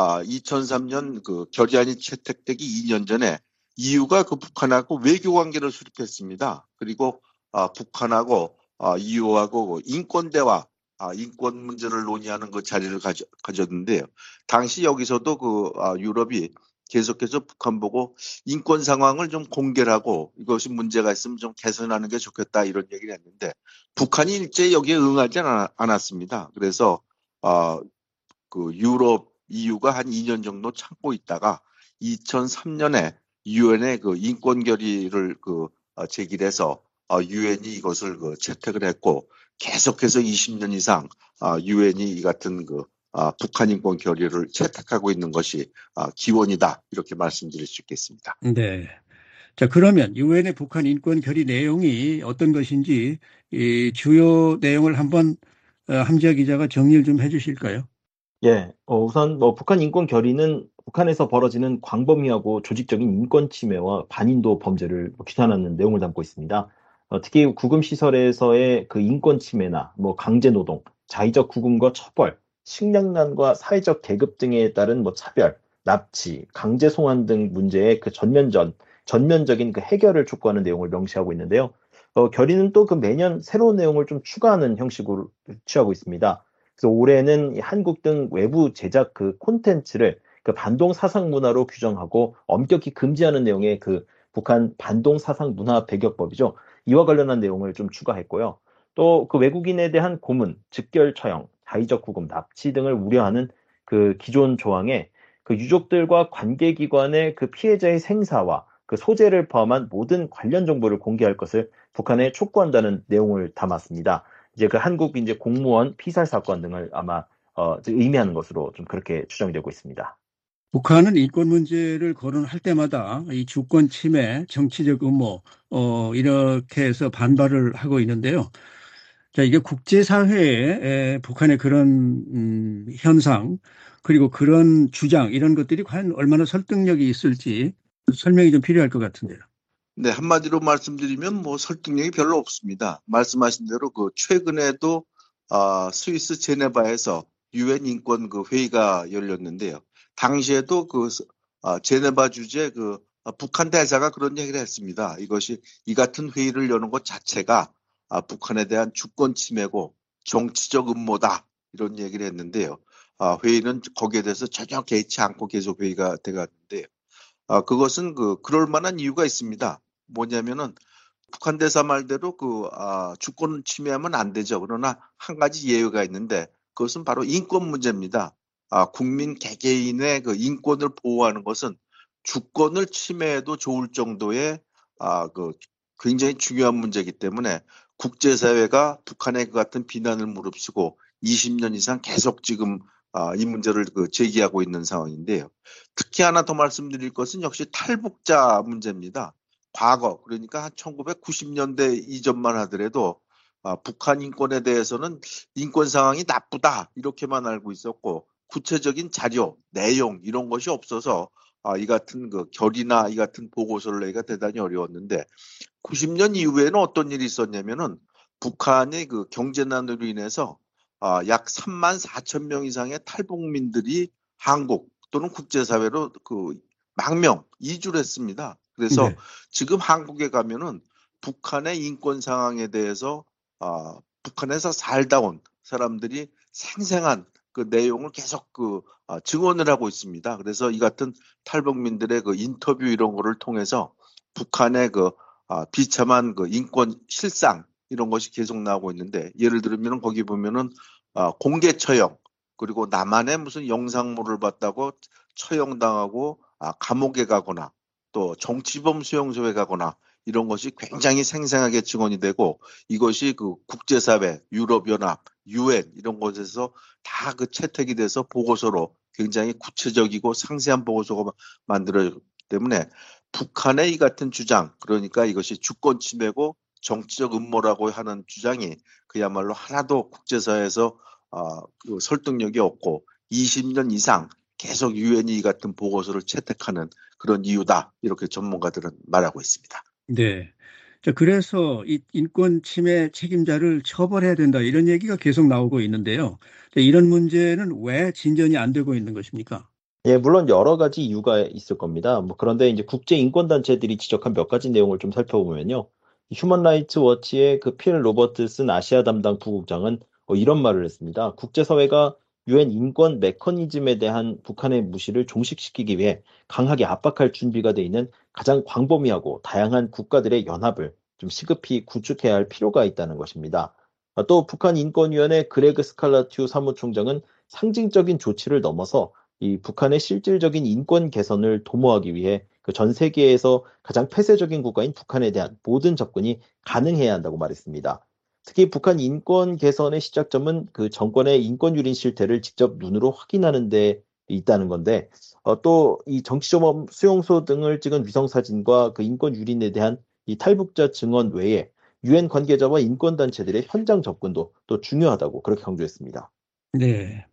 2003년 그 결의안이 채택되기 2년 전에 EU가 그 북한하고 외교 관계를 수립했습니다. 그리고 북한하고 EU하고 인권 대화, 인권 문제를 논의하는 그 자리를 가졌는데요. 당시 여기서도 그 유럽이 계속해서 북한 보고 인권 상황을 좀 공개를 하고 이것이 문제가 있으면 좀 개선하는 게 좋겠다 이런 얘기를 했는데 북한이 일제히 여기에 응하지 않았습니다. 그래서 그 유럽 EU가 한 2년 정도 참고 있다가 2003년에 유엔에 그 인권 결의를 제기를 해서 유엔이 이것을 채택을 했고 계속해서 20년 이상 유엔이 이 같은 북한 인권 결의를 채택하고 있는 것이 기원이다 이렇게 말씀드릴 수 있겠습니다. 네. 자, 그러면 유엔의 북한 인권 결의 내용이 어떤 것인지 이 주요 내용을 한번 함지아 기자가 정리를 좀 해주실까요? 예, 우선 북한 인권 결의는 북한에서 벌어지는 광범위하고 조직적인 인권 침해와 반인도 범죄를 규탄하는 내용을 담고 있습니다. 특히 구금 시설에서의 그 인권 침해나 강제 노동, 자의적 구금과 처벌, 식량난과 사회적 계급 등에 따른 차별, 납치, 강제 송환 등 문제의 그 전면적인 그 해결을 촉구하는 내용을 명시하고 있는데요. 결의는 또 그 매년 새로운 내용을 좀 추가하는 형식으로 취하고 있습니다. 그래서 올해는 한국 등 외부 제작 그 콘텐츠를 그 반동 사상 문화로 규정하고 엄격히 금지하는 내용의 그 북한 반동 사상 문화 배격법이죠. 이와 관련한 내용을 좀 추가했고요. 또 그 외국인에 대한 고문, 즉결 처형, 자의적 구금, 납치 등을 우려하는 그 기존 조항에 그 유족들과 관계기관의 그 피해자의 생사와 그 소재를 포함한 모든 관련 정보를 공개할 것을 북한에 촉구한다는 내용을 담았습니다. 이제 그 한국 이제 공무원 피살 사건 등을 아마 의미하는 것으로 좀 그렇게 추정이 되고 있습니다. 북한은 인권 문제를 거론할 때마다 이 주권 침해, 정치적 음모 이렇게 해서 반발을 하고 있는데요. 자, 이게 국제사회에 북한의 그런 현상 그리고 그런 주장 이런 것들이 과연 얼마나 설득력이 있을지 설명이 좀 필요할 것 같은데요. 네, 한마디로 말씀드리면 설득력이 별로 없습니다. 말씀하신 대로 최근에도 스위스 제네바에서 유엔 인권 회의가 열렸는데요. 당시에도 제네바 주재 북한 대사가 그런 얘기를 했습니다. 이것이 이 같은 회의를 여는 것 자체가 북한에 대한 주권 침해고 정치적 음모다 이런 얘기를 했는데요. 회의는 거기에 대해서 전혀 개의치 않고 계속 회의가 돼갔는데요. 그것은 그럴 만한 이유가 있습니다. 뭐냐면은 북한 대사 말대로 주권 침해하면 안 되죠. 그러나 한 가지 예외가 있는데 그것은 바로 인권 문제입니다. 국민 개개인의 인권을 보호하는 것은 주권을 침해해도 좋을 정도의 굉장히 중요한 문제이기 때문에 국제사회가 북한의 그 같은 비난을 무릅쓰고 20년 이상 계속 지금 이 문제를 제기하고 있는 상황인데요. 특히 하나 더 말씀드릴 것은 역시 탈북자 문제입니다. 과거 그러니까 한 1990년대 이전만 하더라도 북한 인권에 대해서는 인권 상황이 나쁘다 이렇게만 알고 있었고 구체적인 자료, 내용 이런 것이 없어서 이 같은 결의나 이 같은 보고서를 내기가 대단히 어려웠는데 90년 이후에는 어떤 일이 있었냐면은 북한의 경제난으로 인해서 약 3만 4천 명 이상의 탈북민들이 한국 또는 국제사회로 망명 이주를 했습니다. 그래서 네. 지금 한국에 가면은 북한의 인권 상황에 대해서 북한에서 살다 온 사람들이 생생한 그 내용을 계속 증언을 하고 있습니다. 그래서 이 같은 탈북민들의 인터뷰 이런 거를 통해서 북한의 비참한 인권 실상 이런 것이 계속 나오고 있는데 예를 들면 거기 보면은 공개 처형 그리고 남한의 무슨 영상물을 봤다고 처형당하고 감옥에 가거나 또 정치범 수용소에 가거나 이런 것이 굉장히 생생하게 증언이 되고 이것이 국제사회, 유럽연합, 유엔 이런 곳에서 다 채택이 돼서 보고서로 굉장히 구체적이고 상세한 보고서가 만들어졌기 때문에 북한의 이 같은 주장 그러니까 이것이 주권 침해고 정치적 음모라고 하는 주장이 그야말로 하나도 국제사회에서 설득력이 없고 20년 이상 계속 유엔이 이 같은 보고서를 채택하는 그런 이유다 이렇게 전문가들은 말하고 있습니다. 네. 자, 그래서 이 인권 침해 책임자를 처벌해야 된다 이런 얘기가 계속 나오고 있는데요. 자, 이런 문제는 왜 진전이 안 되고 있는 것입니까? 예, 물론 여러 가지 이유가 있을 겁니다. 그런데 이제 국제 인권 단체들이 지적한 몇 가지 내용을 좀 살펴보면요. 휴먼 라이츠 워치의 필 로버트슨 아시아 담당 부국장은 이런 말을 했습니다. 국제사회가 유엔 인권 메커니즘에 대한 북한의 무시를 종식시키기 위해 강하게 압박할 준비가 돼 있는 가장 광범위하고 다양한 국가들의 연합을 좀 시급히 구축해야 할 필요가 있다는 것입니다. 또 북한 인권위원회 그레그 스칼라튜 사무총장은 상징적인 조치를 넘어서 이 북한의 실질적인 인권 개선을 도모하기 위해 그 전 세계에서 가장 폐쇄적인 국가인 북한에 대한 모든 접근이 가능해야 한다고 말했습니다. 특히 북한 인권 개선의 시작점은 그 정권의 인권 유린 실태를 직접 눈으로 확인하는 데 있다는 건데, 또 이 정치조범 수용소 등을 찍은 위성 사진과 그 인권 유린에 대한 이 탈북자 증언 외에 유엔 관계자와 인권 단체들의 현장 접근도 또 중요하다고 그렇게 강조했습니다. 네.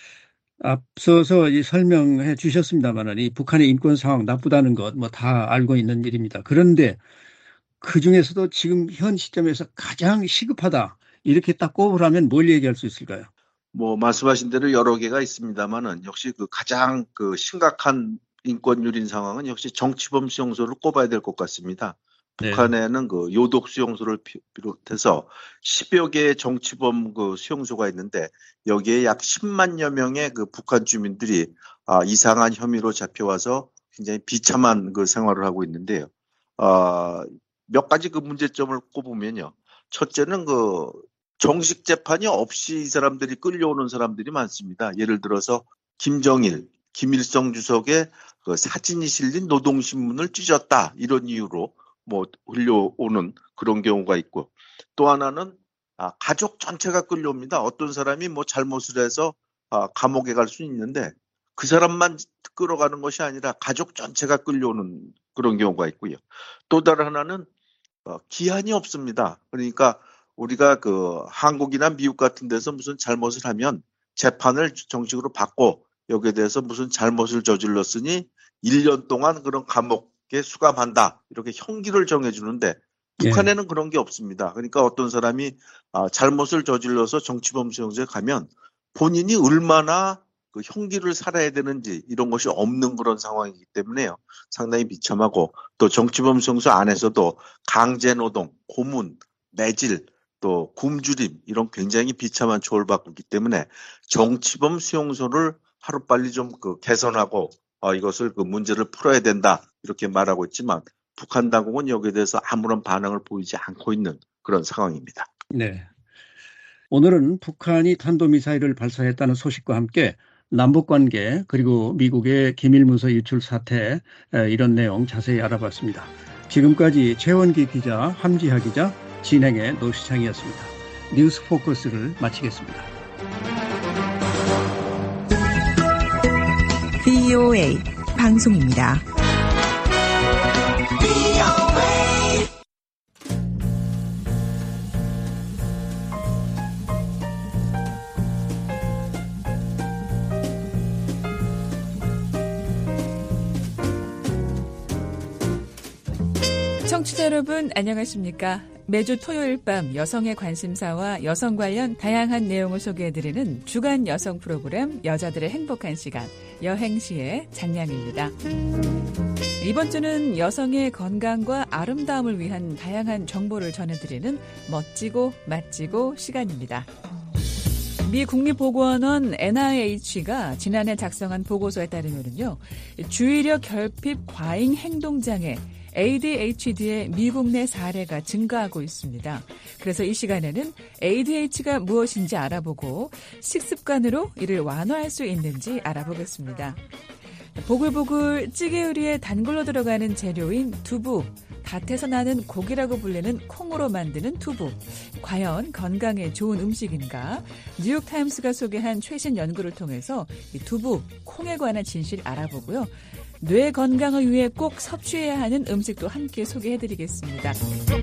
앞서서 설명해 주셨습니다만 이 북한의 인권 상황 나쁘다는 것 뭐 다 알고 있는 일입니다. 그런데 그 중에서도 지금 현 시점에서 가장 시급하다 이렇게 딱 꼽으라면 뭘 얘기할 수 있을까요? 뭐 말씀하신 대로 여러 개가 있습니다만은 역시 그 가장 그 심각한 인권 유린 상황은 역시 정치범 수용소를 꼽아야 될 것 같습니다. 네. 북한에는 그 요독 수용소를 비롯해서 10여 개의 정치범 그 수용소가 있는데 여기에 약 10만여 명의 그 북한 주민들이 이상한 혐의로 잡혀와서 굉장히 비참한 그 생활을 하고 있는데요. 몇 가지 그 문제점을 꼽으면요. 첫째는 그 정식 재판이 없이 이 사람들이 끌려오는 사람들이 많습니다. 예를 들어서 김정일, 김일성 주석의 그 사진이 실린 노동신문을 찢었다 이런 이유로 뭐 끌려오는 그런 경우가 있고, 또 하나는 가족 전체가 끌려옵니다. 어떤 사람이 뭐 잘못을 해서 감옥에 갈 수 있는데 그 사람만 끌어가는 것이 아니라 가족 전체가 끌려오는 그런 경우가 있고요. 또 다른 하나는 기한이 없습니다. 그러니까 우리가 그 한국이나 미국 같은 데서 무슨 잘못을 하면 재판을 정식으로 받고 여기에 대해서 무슨 잘못을 저질렀으니 1년 동안 그런 감옥에 수감한다 이렇게 형기를 정해주는데 북한에는 그런 게 없습니다. 그러니까 어떤 사람이 잘못을 저질러서 정치범 수용소에 가면 본인이 얼마나 그 형기를 살아야 되는지 이런 것이 없는 그런 상황이기 때문에요. 상당히 비참하고, 또 정치범 수용소 안에서도 강제노동, 고문, 매질, 또 굶주림 이런 굉장히 비참한 처우를 받고 있기 때문에 정치범 수용소를 하루빨리 좀 그 개선하고 이것을 그 문제를 풀어야 된다 이렇게 말하고 있지만 북한 당국은 여기에 대해서 아무런 반응을 보이지 않고 있는 그런 상황입니다. 네. 오늘은 북한이 탄도미사일을 발사했다는 소식과 함께 남북관계 그리고 미국의 기밀문서 유출 사태 이런 내용 자세히 알아봤습니다. 지금까지 최원기 기자, 함지하 기자, 진행의 노시창이었습니다. 뉴스 포커스를 마치겠습니다. VOA 방송입니다. 청취자 여러분 안녕하십니까? 매주 토요일 밤 여성의 관심사와 여성 관련 다양한 내용을 소개해드리는 주간 여성 프로그램 여자들의 행복한 시간 여행시의 장량입니다. 이번 주는 여성의 건강과 아름다움을 위한 다양한 정보를 전해드리는 멋지고 맛지고 시간입니다. 미 국립보건원 NIH가 지난해 작성한 보고서에 따르면요, 주의력 결핍 과잉 행동장애 ADHD의 미국 내 사례가 증가하고 있습니다. 그래서 이 시간에는 ADHD가 무엇인지 알아보고 식습관으로 이를 완화할 수 있는지 알아보겠습니다. 보글보글 찌개 요리에 단골로 들어가는 재료인 두부, 밭에서 나는 고기라고 불리는 콩으로 만드는 두부. 과연 건강에 좋은 음식인가? 뉴욕타임스가 소개한 최신 연구를 통해서 이 두부, 콩에 관한 진실 알아보고요. 뇌 건강을 위해 꼭 섭취해야 하는 음식도 함께 소개해드리겠습니다.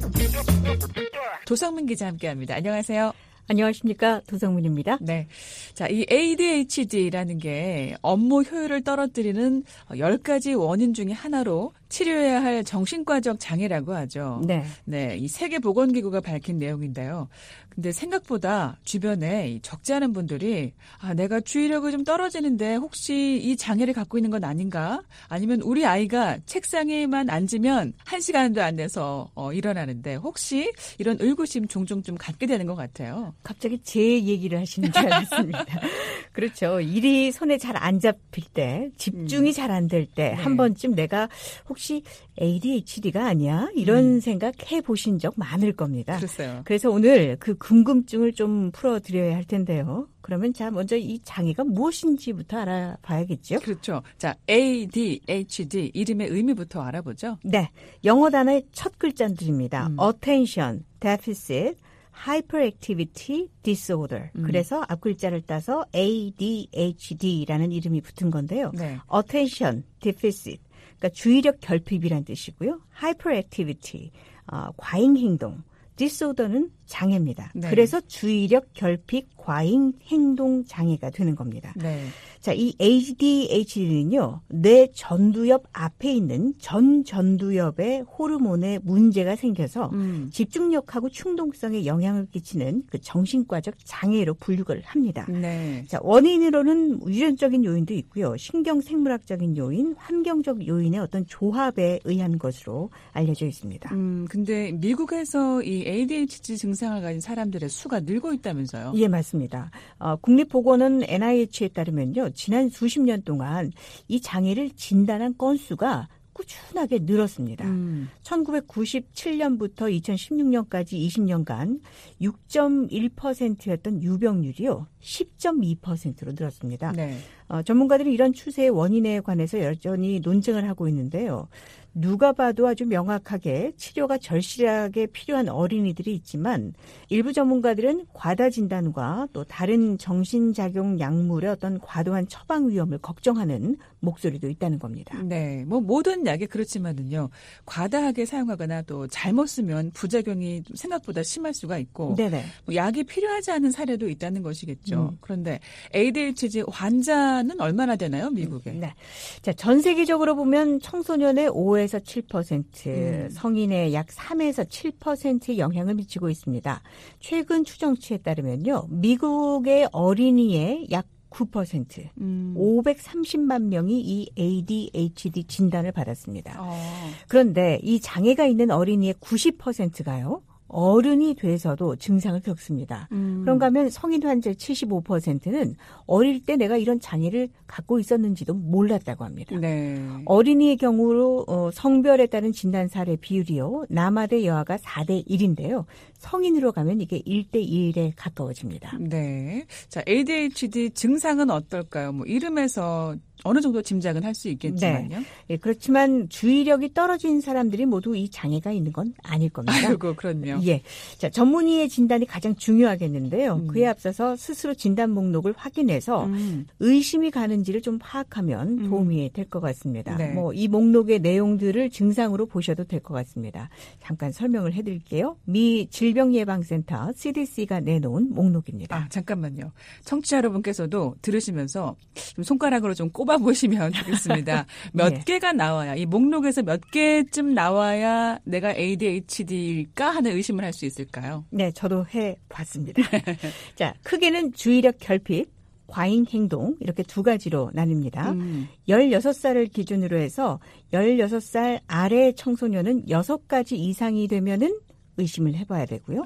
도성민 기자 함께합니다. 안녕하세요. 안녕하십니까. 도성민입니다. 네. 자, 이 ADHD라는 게 업무 효율을 떨어뜨리는 10가지 원인 중에 하나로 치료해야 할 정신과적 장애라고 하죠. 네. 네. 이 세계보건기구가 밝힌 내용인데요. 근데 생각보다 주변에 적지 않은 분들이 내가 주의력이 좀 떨어지는데 혹시 이 장애를 갖고 있는 건 아닌가? 아니면 우리 아이가 책상에만 앉으면 1시간도 안 돼서 일어나는데 혹시 이런 의구심 종종 좀 갖게 되는 것 같아요. 갑자기 제 얘기를 하시는 줄 알았습니다. 그렇죠. 일이 손에 잘 안 잡힐 때, 집중이 잘 안 될 때, 한 번쯤 내가 혹시 혹시 ADHD가 아니야? 이런 생각 해보신 적 많을 겁니다. 글쎄요. 그래서 오늘 그 궁금증을 좀 풀어드려야 할 텐데요. 그러면 자 먼저 이 장애가 무엇인지부터 알아봐야겠죠. 그렇죠. 자, ADHD 이름의 의미부터 알아보죠. 네, 영어 단어의 첫 글자들입니다. Attention Deficit Hyperactivity Disorder. 그래서 앞 글자를 따서 ADHD라는 이름이 붙은 건데요. 네. Attention Deficit, 그러니까 주의력 결핍이란 뜻이고요. Hyperactivity, 과잉 행동. Disorder는 장애입니다. 네. 그래서 주의력 결핍 과잉 행동 장애가 되는 겁니다. 네. 자, 이 ADHD는요, 뇌 전두엽 앞에 있는 전두엽의 호르몬에 문제가 생겨서 집중력하고 충동성에 영향을 끼치는 그 정신과적 장애로 분류를 합니다. 네. 자, 원인으로는 유전적인 요인도 있고요. 신경생물학적인 요인, 환경적 요인의 어떤 조합에 의한 것으로 알려져 있습니다. 근데 미국에서 이 ADHD 증상을 가진 사람들의 수가 늘고 있다면서요? 예, 맞습니다. 국립보건원 NIH에 따르면요, 지난 수십 년 동안 이 장애를 진단한 건수가 꾸준하게 늘었습니다. 1997년부터 2016년까지 20년간 6.1%였던 유병률이요, 10.2%로 늘었습니다. 네. 전문가들이 이런 추세의 원인에 관해서 여전히 논쟁을 하고 있는데요. 누가 봐도 아주 명확하게 치료가 절실하게 필요한 어린이들이 있지만 일부 전문가들은 과다 진단과 또 다른 정신작용 약물의 어떤 과도한 처방 위험을 걱정하는 목소리도 있다는 겁니다. 네, 뭐 모든 약이 그렇지만은요, 과다하게 사용하거나 또 잘못 쓰면 부작용이 생각보다 심할 수가 있고, 네네. 뭐 약이 필요하지 않은 사례도 있다는 것이겠죠. 그런데 ADHD 환자는 얼마나 되나요, 미국에? 네. 자, 전 세계적으로 보면 청소년의 5에서 7%, 성인의 약 3에서 7%의 영향을 미치고 있습니다. 최근 추정치에 따르면요, 미국의 어린이의 약 9%, 530만 명이 이 ADHD 진단을 받았습니다. 그런데 이 장애가 있는 어린이의 90%가요, 어른이 돼서도 증상을 겪습니다. 그런가 하면 성인 환자의 75%는 어릴 때 내가 이런 장애를 갖고 있었는지도 몰랐다고 합니다. 네. 어린이의 경우로 성별에 따른 진단 사례 비율이요, 남아 대 여아가 4대 1인데요. 성인으로 가면 이게 1대 1에 가까워집니다. 네. 자, ADHD 증상은 어떨까요? 뭐 이름에서 어느 정도 짐작은 할 수 있겠지만요. 네. 예, 그렇지만 주의력이 떨어진 사람들이 모두 이 장애가 있는 건 아닐 겁니다. 아이고, 그렇네요. 예. 자, 전문의의 진단이 가장 중요하겠는데요. 그에 앞서서 스스로 진단 목록을 확인해서 의심이 가는지를 좀 파악하면 도움이 될 것 같습니다. 네. 뭐 이 목록의 내용들을 증상으로 보셔도 될 것 같습니다. 잠깐 설명을 해드릴게요. 미 질병예방센터 CDC가 내놓은 목록입니다. 아, 잠깐만요. 청취자 여러분께서도 들으시면서 좀 손가락으로 좀 꼽아보시면 좋겠습니다. 몇 네. 개가 나와야, 이 목록에서 몇 개쯤 나와야 내가 ADHD일까 하는 의심을 할 수 있을까요? 네, 저도 해봤습니다. 자, 크게는 주의력 결핍, 과잉 행동 이렇게 두 가지로 나뉩니다. 16살을 기준으로 해서 16살 아래 청소년은 6가지 이상이 되면은 의심을 해봐야 되고요.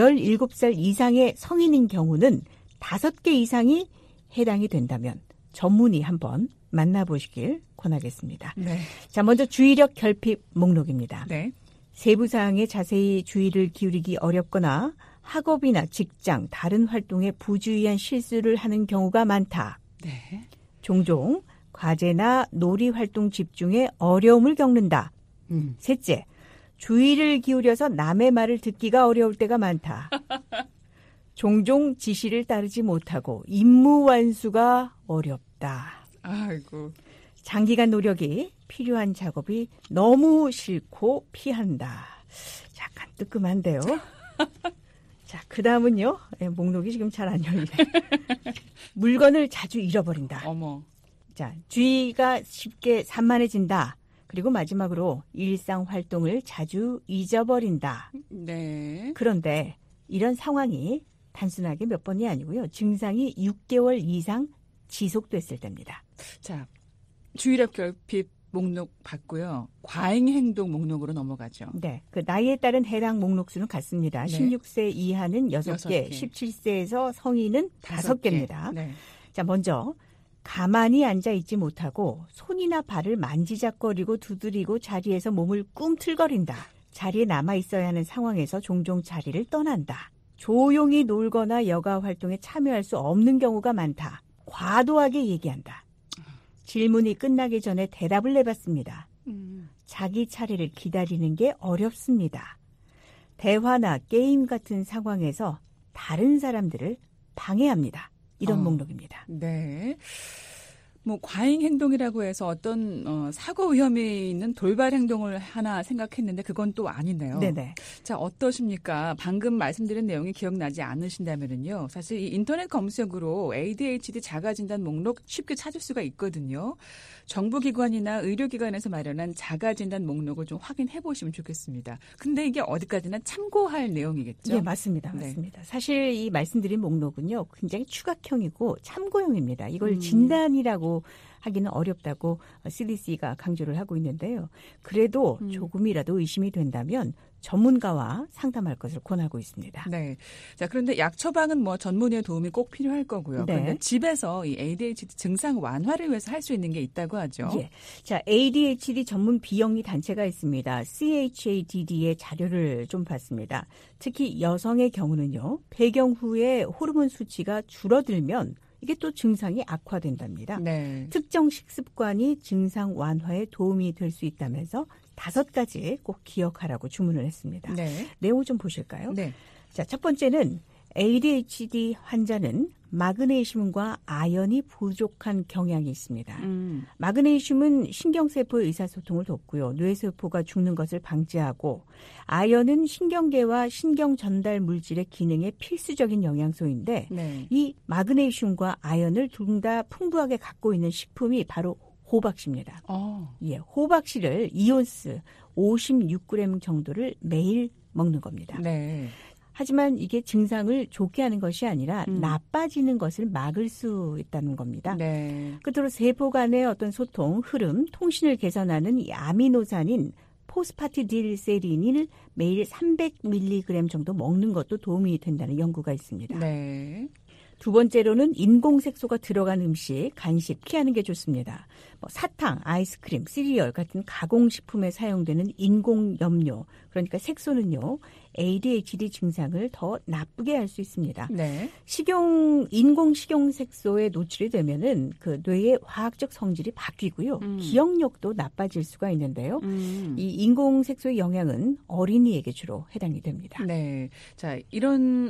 17살 이상의 성인인 경우는 5개 이상이 해당이 된다면 전문의 한번 만나보시길 권하겠습니다. 네. 자, 먼저 주의력 결핍 목록입니다. 네. 세부 사항에 자세히 주의를 기울이기 어렵거나 학업이나 직장, 다른 활동에 부주의한 실수를 하는 경우가 많다. 네. 종종 과제나 놀이 활동 집중에 어려움을 겪는다. 셋째, 주의를 기울여서 남의 말을 듣기가 어려울 때가 많다. 종종 지시를 따르지 못하고 임무 완수가 어렵다. 아이고. 장기간 노력이 필요한 작업이 너무 싫고 피한다. 약간 뜨끔한데요. 자, 그 다음은요. 목록이 지금 잘 안 열리네. 물건을 자주 잃어버린다. 어머. 자, 주의가 쉽게 산만해진다. 그리고 마지막으로 일상 활동을 자주 잊어버린다. 네. 그런데 이런 상황이 단순하게 몇 번이 아니고요. 증상이 6개월 이상 지속됐을 때입니다. 자, 주의력 결핍 목록 봤고요. 과잉 행동 목록으로 넘어가죠. 네. 그 나이에 따른 해당 목록 수는 같습니다. 네. 16세 이하는 6개, 17세에서 성인은 5개입니다. 네. 자, 먼저 가만히 앉아 있지 못하고 손이나 발을 만지작거리고 두드리고 자리에서 몸을 꿈틀거린다. 자리에 남아 있어야 하는 상황에서 종종 자리를 떠난다. 조용히 놀거나 여가 활동에 참여할 수 없는 경우가 많다. 과도하게 얘기한다. 질문이 끝나기 전에 대답을 내봤습니다. 자기 차례를 기다리는 게 어렵습니다. 대화나 게임 같은 상황에서 다른 사람들을 방해합니다. 이런 목록입니다. 네. 뭐 과잉 행동이라고 해서 어떤 사고 위험이 있는 돌발 행동을 하나 생각했는데 그건 또 아니네요. 네네. 자, 어떠십니까? 방금 말씀드린 내용이 기억나지 않으신다면요. 사실 이 인터넷 검색으로 ADHD 자가진단 목록 쉽게 찾을 수가 있거든요. 정부기관이나 의료기관에서 마련한 자가진단 목록을 좀 확인해 보시면 좋겠습니다. 근데 이게 어디까지나 참고할 내용이겠죠? 네, 맞습니다. 맞습니다. 사실 이 말씀드린 목록은요, 굉장히 추각형이고 참고용입니다. 이걸 진단이라고 하기는 어렵다고 CDC가 강조를 하고 있는데요. 그래도 조금이라도 의심이 된다면 전문가와 상담할 것을 권하고 있습니다. 네. 자, 그런데 약 처방은 뭐 전문의의 도움이 꼭 필요할 거고요. 네. 그런데 집에서 이 ADHD 증상 완화를 위해서 할 수 있는 게 있다고 하죠. 예. 자, ADHD 전문 비영리 단체가 있습니다. CHADD의 자료를 좀 봤습니다. 특히 여성의 경우는요, 배경 후에 호르몬 수치가 줄어들면 이게 또 증상이 악화된답니다. 네. 특정 식습관이 증상 완화에 도움이 될 수 있다면서 5가지 꼭 기억하라고 주문을 했습니다. 네. 내용 좀 보실까요? 네. 자, 첫 번째는 ADHD 환자는 마그네슘과 아연이 부족한 경향이 있습니다. 마그네슘은 신경세포의 의사소통을 돕고요. 뇌세포가 죽는 것을 방지하고, 아연은 신경계와 신경전달 물질의 기능에 필수적인 영양소인데, 네. 이 마그네슘과 아연을 둘 다 풍부하게 갖고 있는 식품이 바로 호박씨입니다. 예, 호박씨를 이온스 56g 정도를 매일 먹는 겁니다. 네. 하지만 이게 증상을 좋게 하는 것이 아니라 나빠지는 것을 막을 수 있다는 겁니다. 네. 끝으로 세포 간의 어떤 소통, 흐름, 통신을 개선하는 이 아미노산인 포스파티딜세린을 매일 300mg 정도 먹는 것도 도움이 된다는 연구가 있습니다. 네. 두 번째로는 인공색소가 들어간 음식, 간식 피하는 게 좋습니다. 뭐 사탕, 아이스크림, 시리얼 같은 가공식품에 사용되는 인공염료, 그러니까 색소는요, ADHD 증상을 더 나쁘게 할 수 있습니다. 네. 인공 식용색소에 노출이 되면은 그 뇌의 화학적 성질이 바뀌고요. 기억력도 나빠질 수가 있는데요. 이 인공색소의 영향은 어린이에게 주로 해당이 됩니다. 네. 자, 이런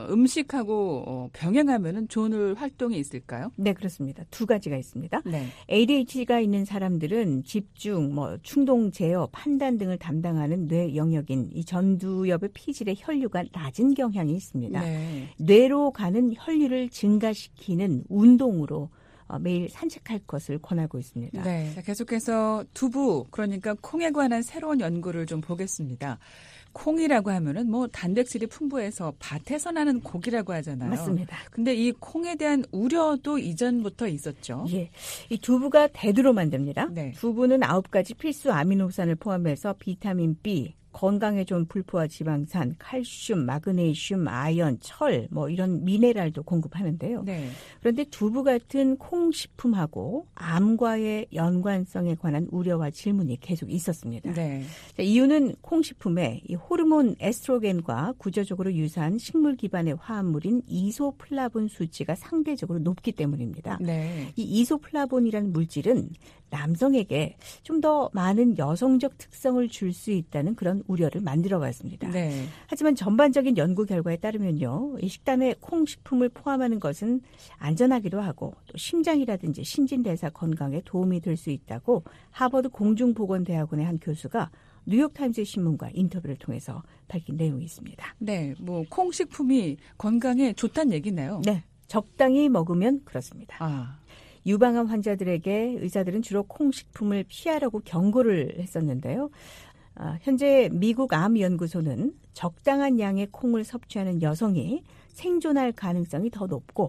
음식하고 병행하면은 좋은 활동이 있을까요? 네, 그렇습니다. 2가지가 있습니다. 네. ADHD가 있는 사람들은 집중, 충동 제어, 판단 등을 담당하는 뇌 영역인 이 전두엽의 피질의 혈류가 낮은 경향이 있습니다. 네. 뇌로 가는 혈류를 증가시키는 운동으로 매일 산책할 것을 권하고 있습니다. 네. 자, 계속해서 두부, 그러니까 콩에 관한 새로운 연구를 좀 보겠습니다. 콩이라고 하면은 단백질이 풍부해서 밭에서 나는 고기라고 하잖아요. 맞습니다. 근데 이 콩에 대한 우려도 이전부터 있었죠. 예. 이 두부가 대두로 만듭니다. 네. 두부는 9가지 필수 아미노산을 포함해서 비타민 B, 건강에 좋은 불포화 지방산, 칼슘, 마그네슘, 아연, 철, 이런 미네랄도 공급하는데요. 네. 그런데 두부 같은 콩식품하고 암과의 연관성에 관한 우려와 질문이 계속 있었습니다. 네. 자, 이유는 콩식품에 이 호르몬 에스트로겐과 구조적으로 유사한 식물 기반의 화합물인 이소플라본 수치가 상대적으로 높기 때문입니다. 네. 이 이소플라본이라는 물질은 남성에게 좀 더 많은 여성적 특성을 줄 수 있다는 그런 우려를 만들어 왔습니다. 네. 하지만 전반적인 연구 결과에 따르면요, 이 식단에 콩식품을 포함하는 것은 안전하기도 하고 또 심장이라든지 신진대사 건강에 도움이 될 수 있다고 하버드 공중보건대학원의 한 교수가 뉴욕타임즈 신문과 인터뷰를 통해서 밝힌 내용이 있습니다. 네, 콩식품이 건강에 좋다는 얘기네요. 네, 적당히 먹으면 그렇습니다. 유방암 환자들에게 의사들은 주로 콩식품을 피하라고 경고를 했었는데요. 현재 미국 암연구소는 적당한 양의 콩을 섭취하는 여성이 생존할 가능성이 더 높고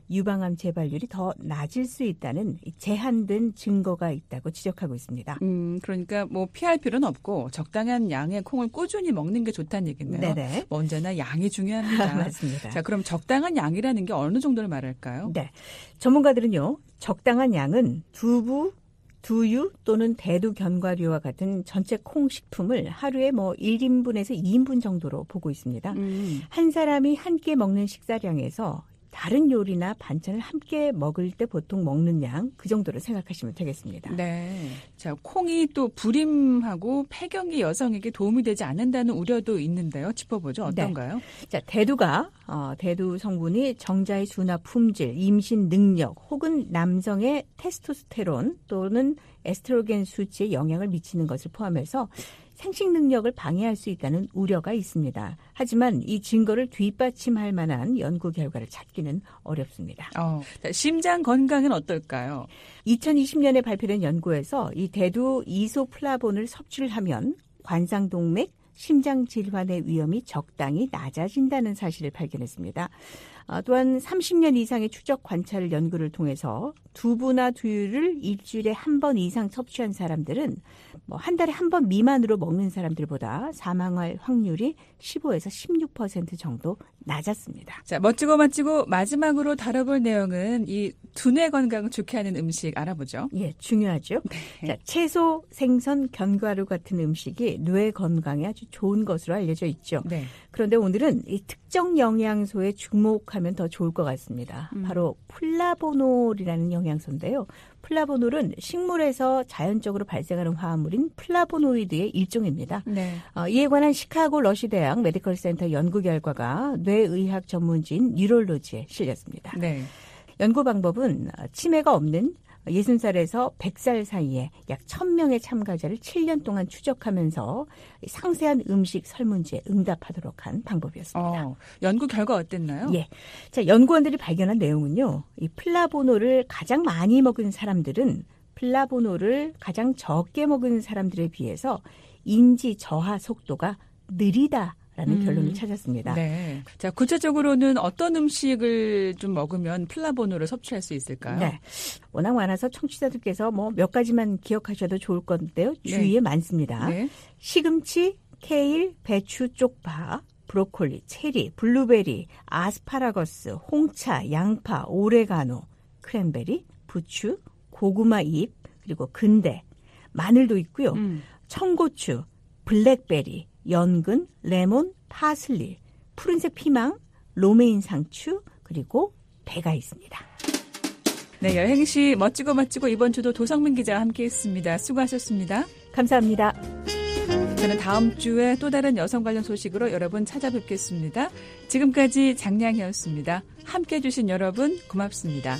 유방암 재발률이 더 낮을 수 있다는 제한된 증거가 있다고 지적하고 있습니다. 그러니까 뭐 피할 필요는 없고 적당한 양의 콩을 꾸준히 먹는 게 좋다는 얘기네요. 네네. 뭐 언제나 양이 중요합니다. 맞습니다. 자, 그럼 적당한 양이라는 게 어느 정도를 말할까요? 네. 전문가들은요. 적당한 양은 두부, 두유 또는 대두 견과류와 같은 전체 콩 식품을 하루에 뭐 1인분에서 2인분 정도로 보고 있습니다. 한 사람이 한 끼 먹는 식사량에서 다른 요리나 반찬을 함께 먹을 때 보통 먹는 양 그 정도로 생각하시면 되겠습니다. 네. 자, 콩이 또 불임하고 폐경기 여성에게 도움이 되지 않는다는 우려도 있는데요. 짚어보죠. 어떤가요? 네. 자, 대두가 대두 성분이 정자의 수나 품질, 임신 능력 혹은 남성의 테스토스테론 또는 에스트로겐 수치에 영향을 미치는 것을 포함해서 생식 능력을 방해할 수 있다는 우려가 있습니다. 하지만 이 증거를 뒷받침할 만한 연구 결과를 찾기는 어렵습니다. 심장 건강은 어떨까요? 2020년에 발표된 연구에서 이 대두 이소플라본을 섭취를 하면 관상동맥, 심장 질환의 위험이 적당히 낮아진다는 사실을 발견했습니다. 또한 30년 이상의 추적 관찰 연구를 통해서 두부나 두유를 일주일에 한 번 이상 섭취한 사람들은 한 달에 한 번 미만으로 먹는 사람들보다 사망할 확률이 15에서 16% 정도 낮았습니다. 자, 멋지고 마지막으로 다뤄볼 내용은 이 두뇌 건강을 좋게 하는 음식 알아보죠. 예, 중요하죠. 네. 자, 채소, 생선, 견과류 같은 음식이 뇌 건강에 아주 좋은 것으로 알려져 있죠. 네. 그런데 오늘은 이 특정 영양소에 주목하면 더 좋을 것 같습니다. 바로 플라보놀이라는 영양소인데요. 플라보놀은 식물에서 자연적으로 발생하는 화합물인 플라보노이드의 일종입니다. 네. 이에 관한 시카고 러시 대학 메디컬 센터 연구 결과가 뇌의학 전문지인 뉴럴로지에 실렸습니다. 네. 연구 방법은 치매가 없는 60살에서 100살 사이에 약 1000명의 참가자를 7년 동안 추적하면서 상세한 음식 설문지에 응답하도록 한 방법이었습니다. 연구 결과 어땠나요? 예. 자, 연구원들이 발견한 내용은요. 이 플라보놀을 가장 많이 먹은 사람들은 플라보놀을 가장 적게 먹은 사람들에 비해서 인지 저하 속도가 느리다. 라는 결론을 찾았습니다. 네. 자, 구체적으로는 어떤 음식을 좀 먹으면 플라보놀을 섭취할 수 있을까요? 네. 워낙 많아서 청취자들께서 몇 가지만 기억하셔도 좋을 건데요. 주위에 네. 많습니다. 네. 시금치, 케일, 배추, 쪽파, 브로콜리, 체리, 블루베리, 아스파라거스, 홍차, 양파, 오레가노, 크랜베리, 부추, 고구마 잎, 그리고 근대, 마늘도 있고요. 청고추, 블랙베리, 연근, 레몬, 파슬리, 푸른색 피망, 로메인 상추, 그리고 배가 있습니다. 네, 여행시 멋지고 이번 주도 도성민 기자와 함께했습니다. 수고하셨습니다. 감사합니다. 저는 다음 주에 또 다른 여성 관련 소식으로 여러분 찾아뵙겠습니다. 지금까지 장량이었습니다. 함께해 주신 여러분 고맙습니다.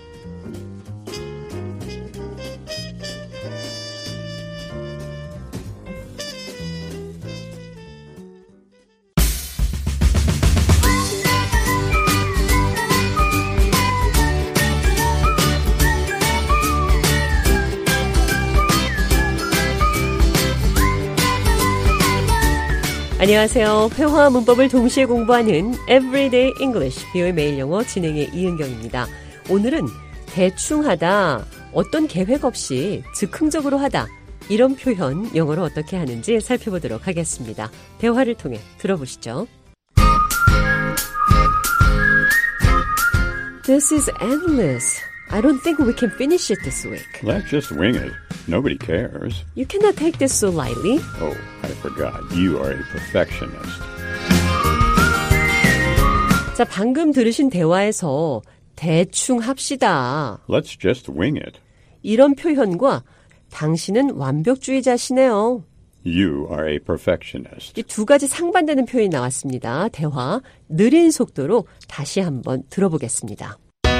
안녕하세요. 회화와 문법을 동시에 공부하는 Everyday English, 비오의 매일 영어 진행의 이은경입니다. 오늘은 대충 하다, 어떤 계획 없이 즉흥적으로 하다, 이런 표현 영어로 어떻게 하는지 살펴보도록 하겠습니다. 대화를 통해 들어보시죠. This is endless. I don't think we can finish it this week. Let's just wing it. Nobody cares. You cannot take this so lightly. Oh, I forgot. You are a perfectionist. 자, 방금 들으신 대화에서 대충 합시다. Let's just wing it. 이런 표현과 당신은 완벽주의자시네요. You are a perfectionist. 이 두 가지 상반되는 표현이 나왔습니다. 대화 느린 속도로 다시 한번 들어보겠습니다.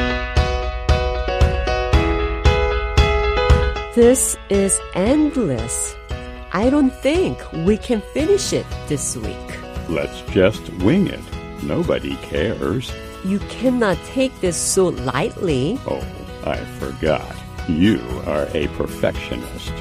This is endless. I don't think we can finish it this week. Let's just wing it. Nobody cares. You cannot take this so lightly. Oh, I forgot. You are a perfectionist.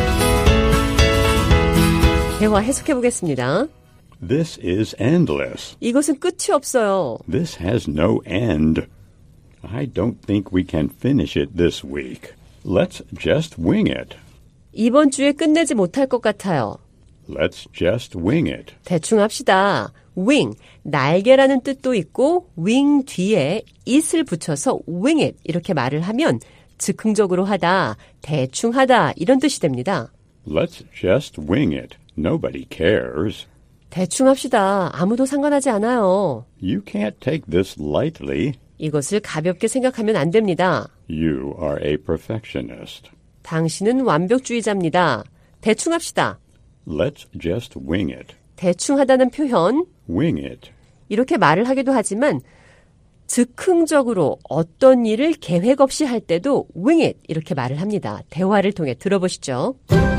대화 해석해 보겠습니다. This is endless. 이것은 끝이 없어요. This has no end. I don't think we can finish it this week. Let's just wing it. 이번 주에 끝내지 못할 것 같아요. Let's just wing it. 대충 합시다. wing, 날개라는 뜻도 있고 wing 뒤에 it을 붙여서 wing it 이렇게 말을 하면 즉흥적으로 하다, 대충 하다 이런 뜻이 됩니다. Let's just wing it. Nobody cares. 대충 합시다. 아무도 상관하지 않아요. You can't take this lightly. 이것을 가볍게 생각하면 안 됩니다. You are a perfectionist. 당신은 완벽주의자입니다. 대충 합시다. Let's just wing it. 대충 하다는 표현, Wing it. 이렇게 말을 하기도 하지만 즉흥적으로 어떤 일을 계획 없이 할 때도 wing it 이렇게 말을 합니다. 대화를 통해 들어보시죠.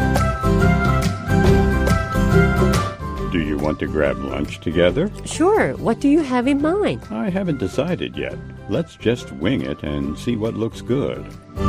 Do you want to grab lunch together? Sure. What do you have in mind? I haven't decided yet. Let's just wing it and see what looks good.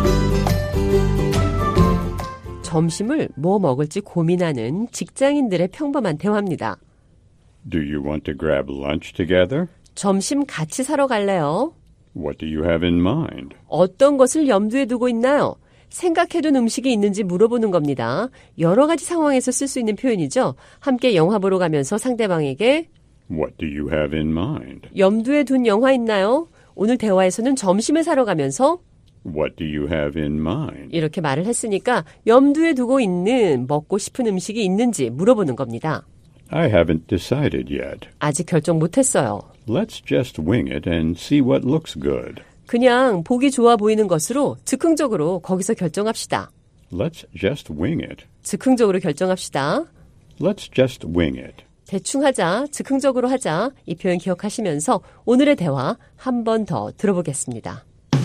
점심을 뭐 먹을지 고민하는 직장인들의 평범한 대화입니다. Do you want to grab lunch together? 점심 같이 사러 갈래요? What do you have in mind? 어떤 것을 염두에 두고 있나요? 생각해둔 음식이 있는지 물어보는 겁니다. 여러 가지 상황에서 쓸 수 있는 표현이죠. 함께 영화 보러 가면서 상대방에게 What do you have in mind? 염두에 둔 영화 있나요? 오늘 대화에서는 점심을 사러 가면서 What do you have in mind? 이렇게 말을 했으니까 염두에 두고 있는 먹고 싶은 음식이 있는지 물어보는 겁니다. I haven't decided yet. 아직 결정 못했어요. Let's just wing it and see what looks good. 그냥 보기 좋아 보이는 것으로 즉흥적으로 거기서 결정합시다. Let's just wing it. 즉흥적으로 결정합시다. Let's just wing it. 대충 하자, 즉흥적으로 하자 이 표현 기억하시면서 오늘의 대화 한 번 더 들어보겠습니다.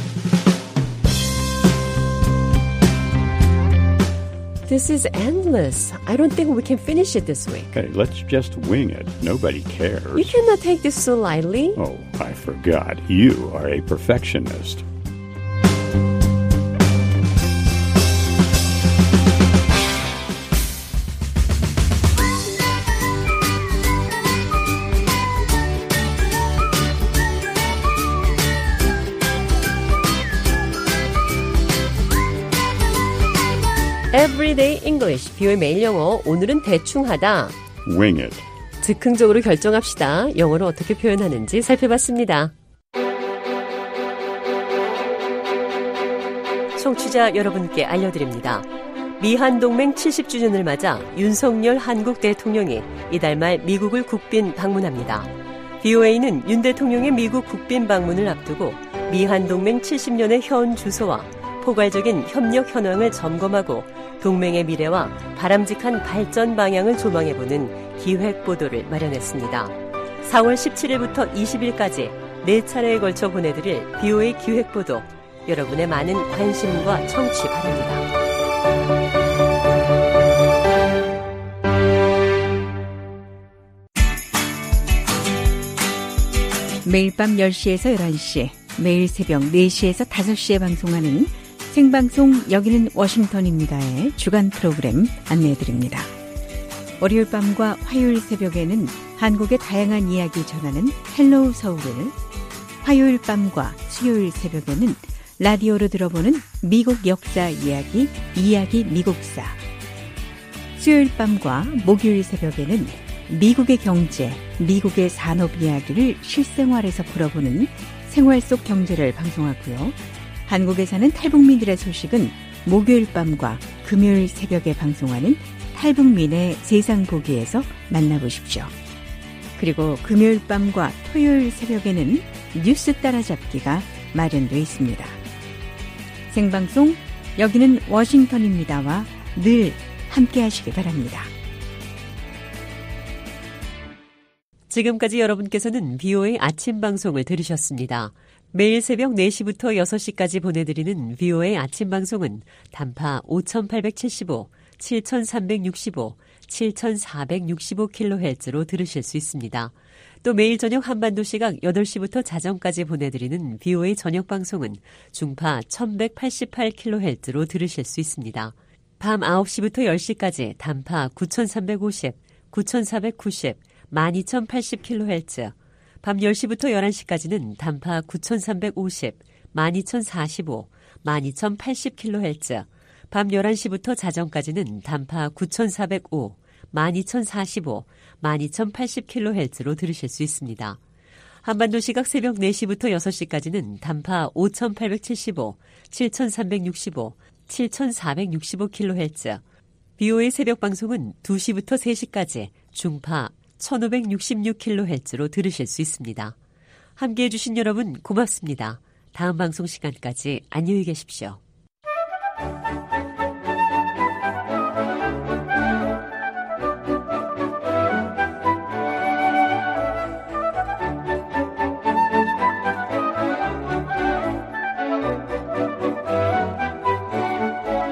This is endless. I don't think we can finish it this week. Hey, let's just wing it. Nobody cares. You cannot take this so lightly. Oh, I forgot. You are a perfectionist. Everyday English, 비오의 매일 영어. 오늘은 대충 하다. Wing it. 즉흥적으로 결정합시다. 영어로 어떻게 표현하는지 살펴봤습니다. 청취자 여러분께 알려드립니다. 미한동맹 70주년을 맞아 윤석열 한국 대통령이 이달 말 미국을 국빈 방문합니다. BOA는 윤 대통령의 미국 국빈 방문을 앞두고 미한동맹 70년의 현 주소와 포괄적인 협력 현황을 점검하고 동맹의 미래와 바람직한 발전 방향을 조망해보는 기획보도를 마련했습니다. 4월 17일부터 20일까지 4차례에 걸쳐 보내드릴 BOA 기획보도, 여러분의 많은 관심과 청취 바랍니다. 매일 밤 10시에서 11시, 매일 새벽 4시에서 5시에 방송하는 생방송 여기는 워싱턴입니다의 주간 프로그램 안내해드립니다. 월요일 밤과 화요일 새벽에는 한국의 다양한 이야기 전하는 헬로우 서울을, 화요일 밤과 수요일 새벽에는 라디오로 들어보는 미국 역사 이야기, 이야기 미국사, 수요일 밤과 목요일 새벽에는 미국의 경제, 미국의 산업 이야기를 실생활에서 풀어보는 생활 속 경제를 방송하고요. 한국에 사는 탈북민들의 소식은 목요일 밤과 금요일 새벽에 방송하는 탈북민의 세상 보기에서 만나보십시오. 그리고 금요일 밤과 토요일 새벽에는 뉴스 따라잡기가 마련되어 있습니다. 생방송 여기는 워싱턴입니다와 늘 함께 하시기 바랍니다. 지금까지 여러분께서는 BOA 아침 방송을 들으셨습니다. 매일 새벽 4시부터 6시까지 보내드리는 BOA 아침 방송은 단파 5875, 7365, 7465kHz로 들으실 수 있습니다. 또 매일 저녁 한반도 시각 8시부터 자정까지 보내드리는 BOA 저녁 방송은 중파 1188kHz로 들으실 수 있습니다. 밤 9시부터 10시까지 단파 9350, 9490, 12080kHz, 밤 10시부터 11시까지는 단파 9350, 12,045, 12,080kHz, 밤 11시부터 자정까지는 단파 9,405, 12,045, 12,080kHz로 들으실 수 있습니다. 한반도 시각 새벽 4시부터 6시까지는 단파 5,875, 7,365, 7,465kHz, BOA 새벽 방송은 2시부터 3시까지 중파 1,566kHz로 들으실 수 있습니다. 함께해 주신 여러분 고맙습니다. 다음 방송 시간까지 안녕히 계십시오.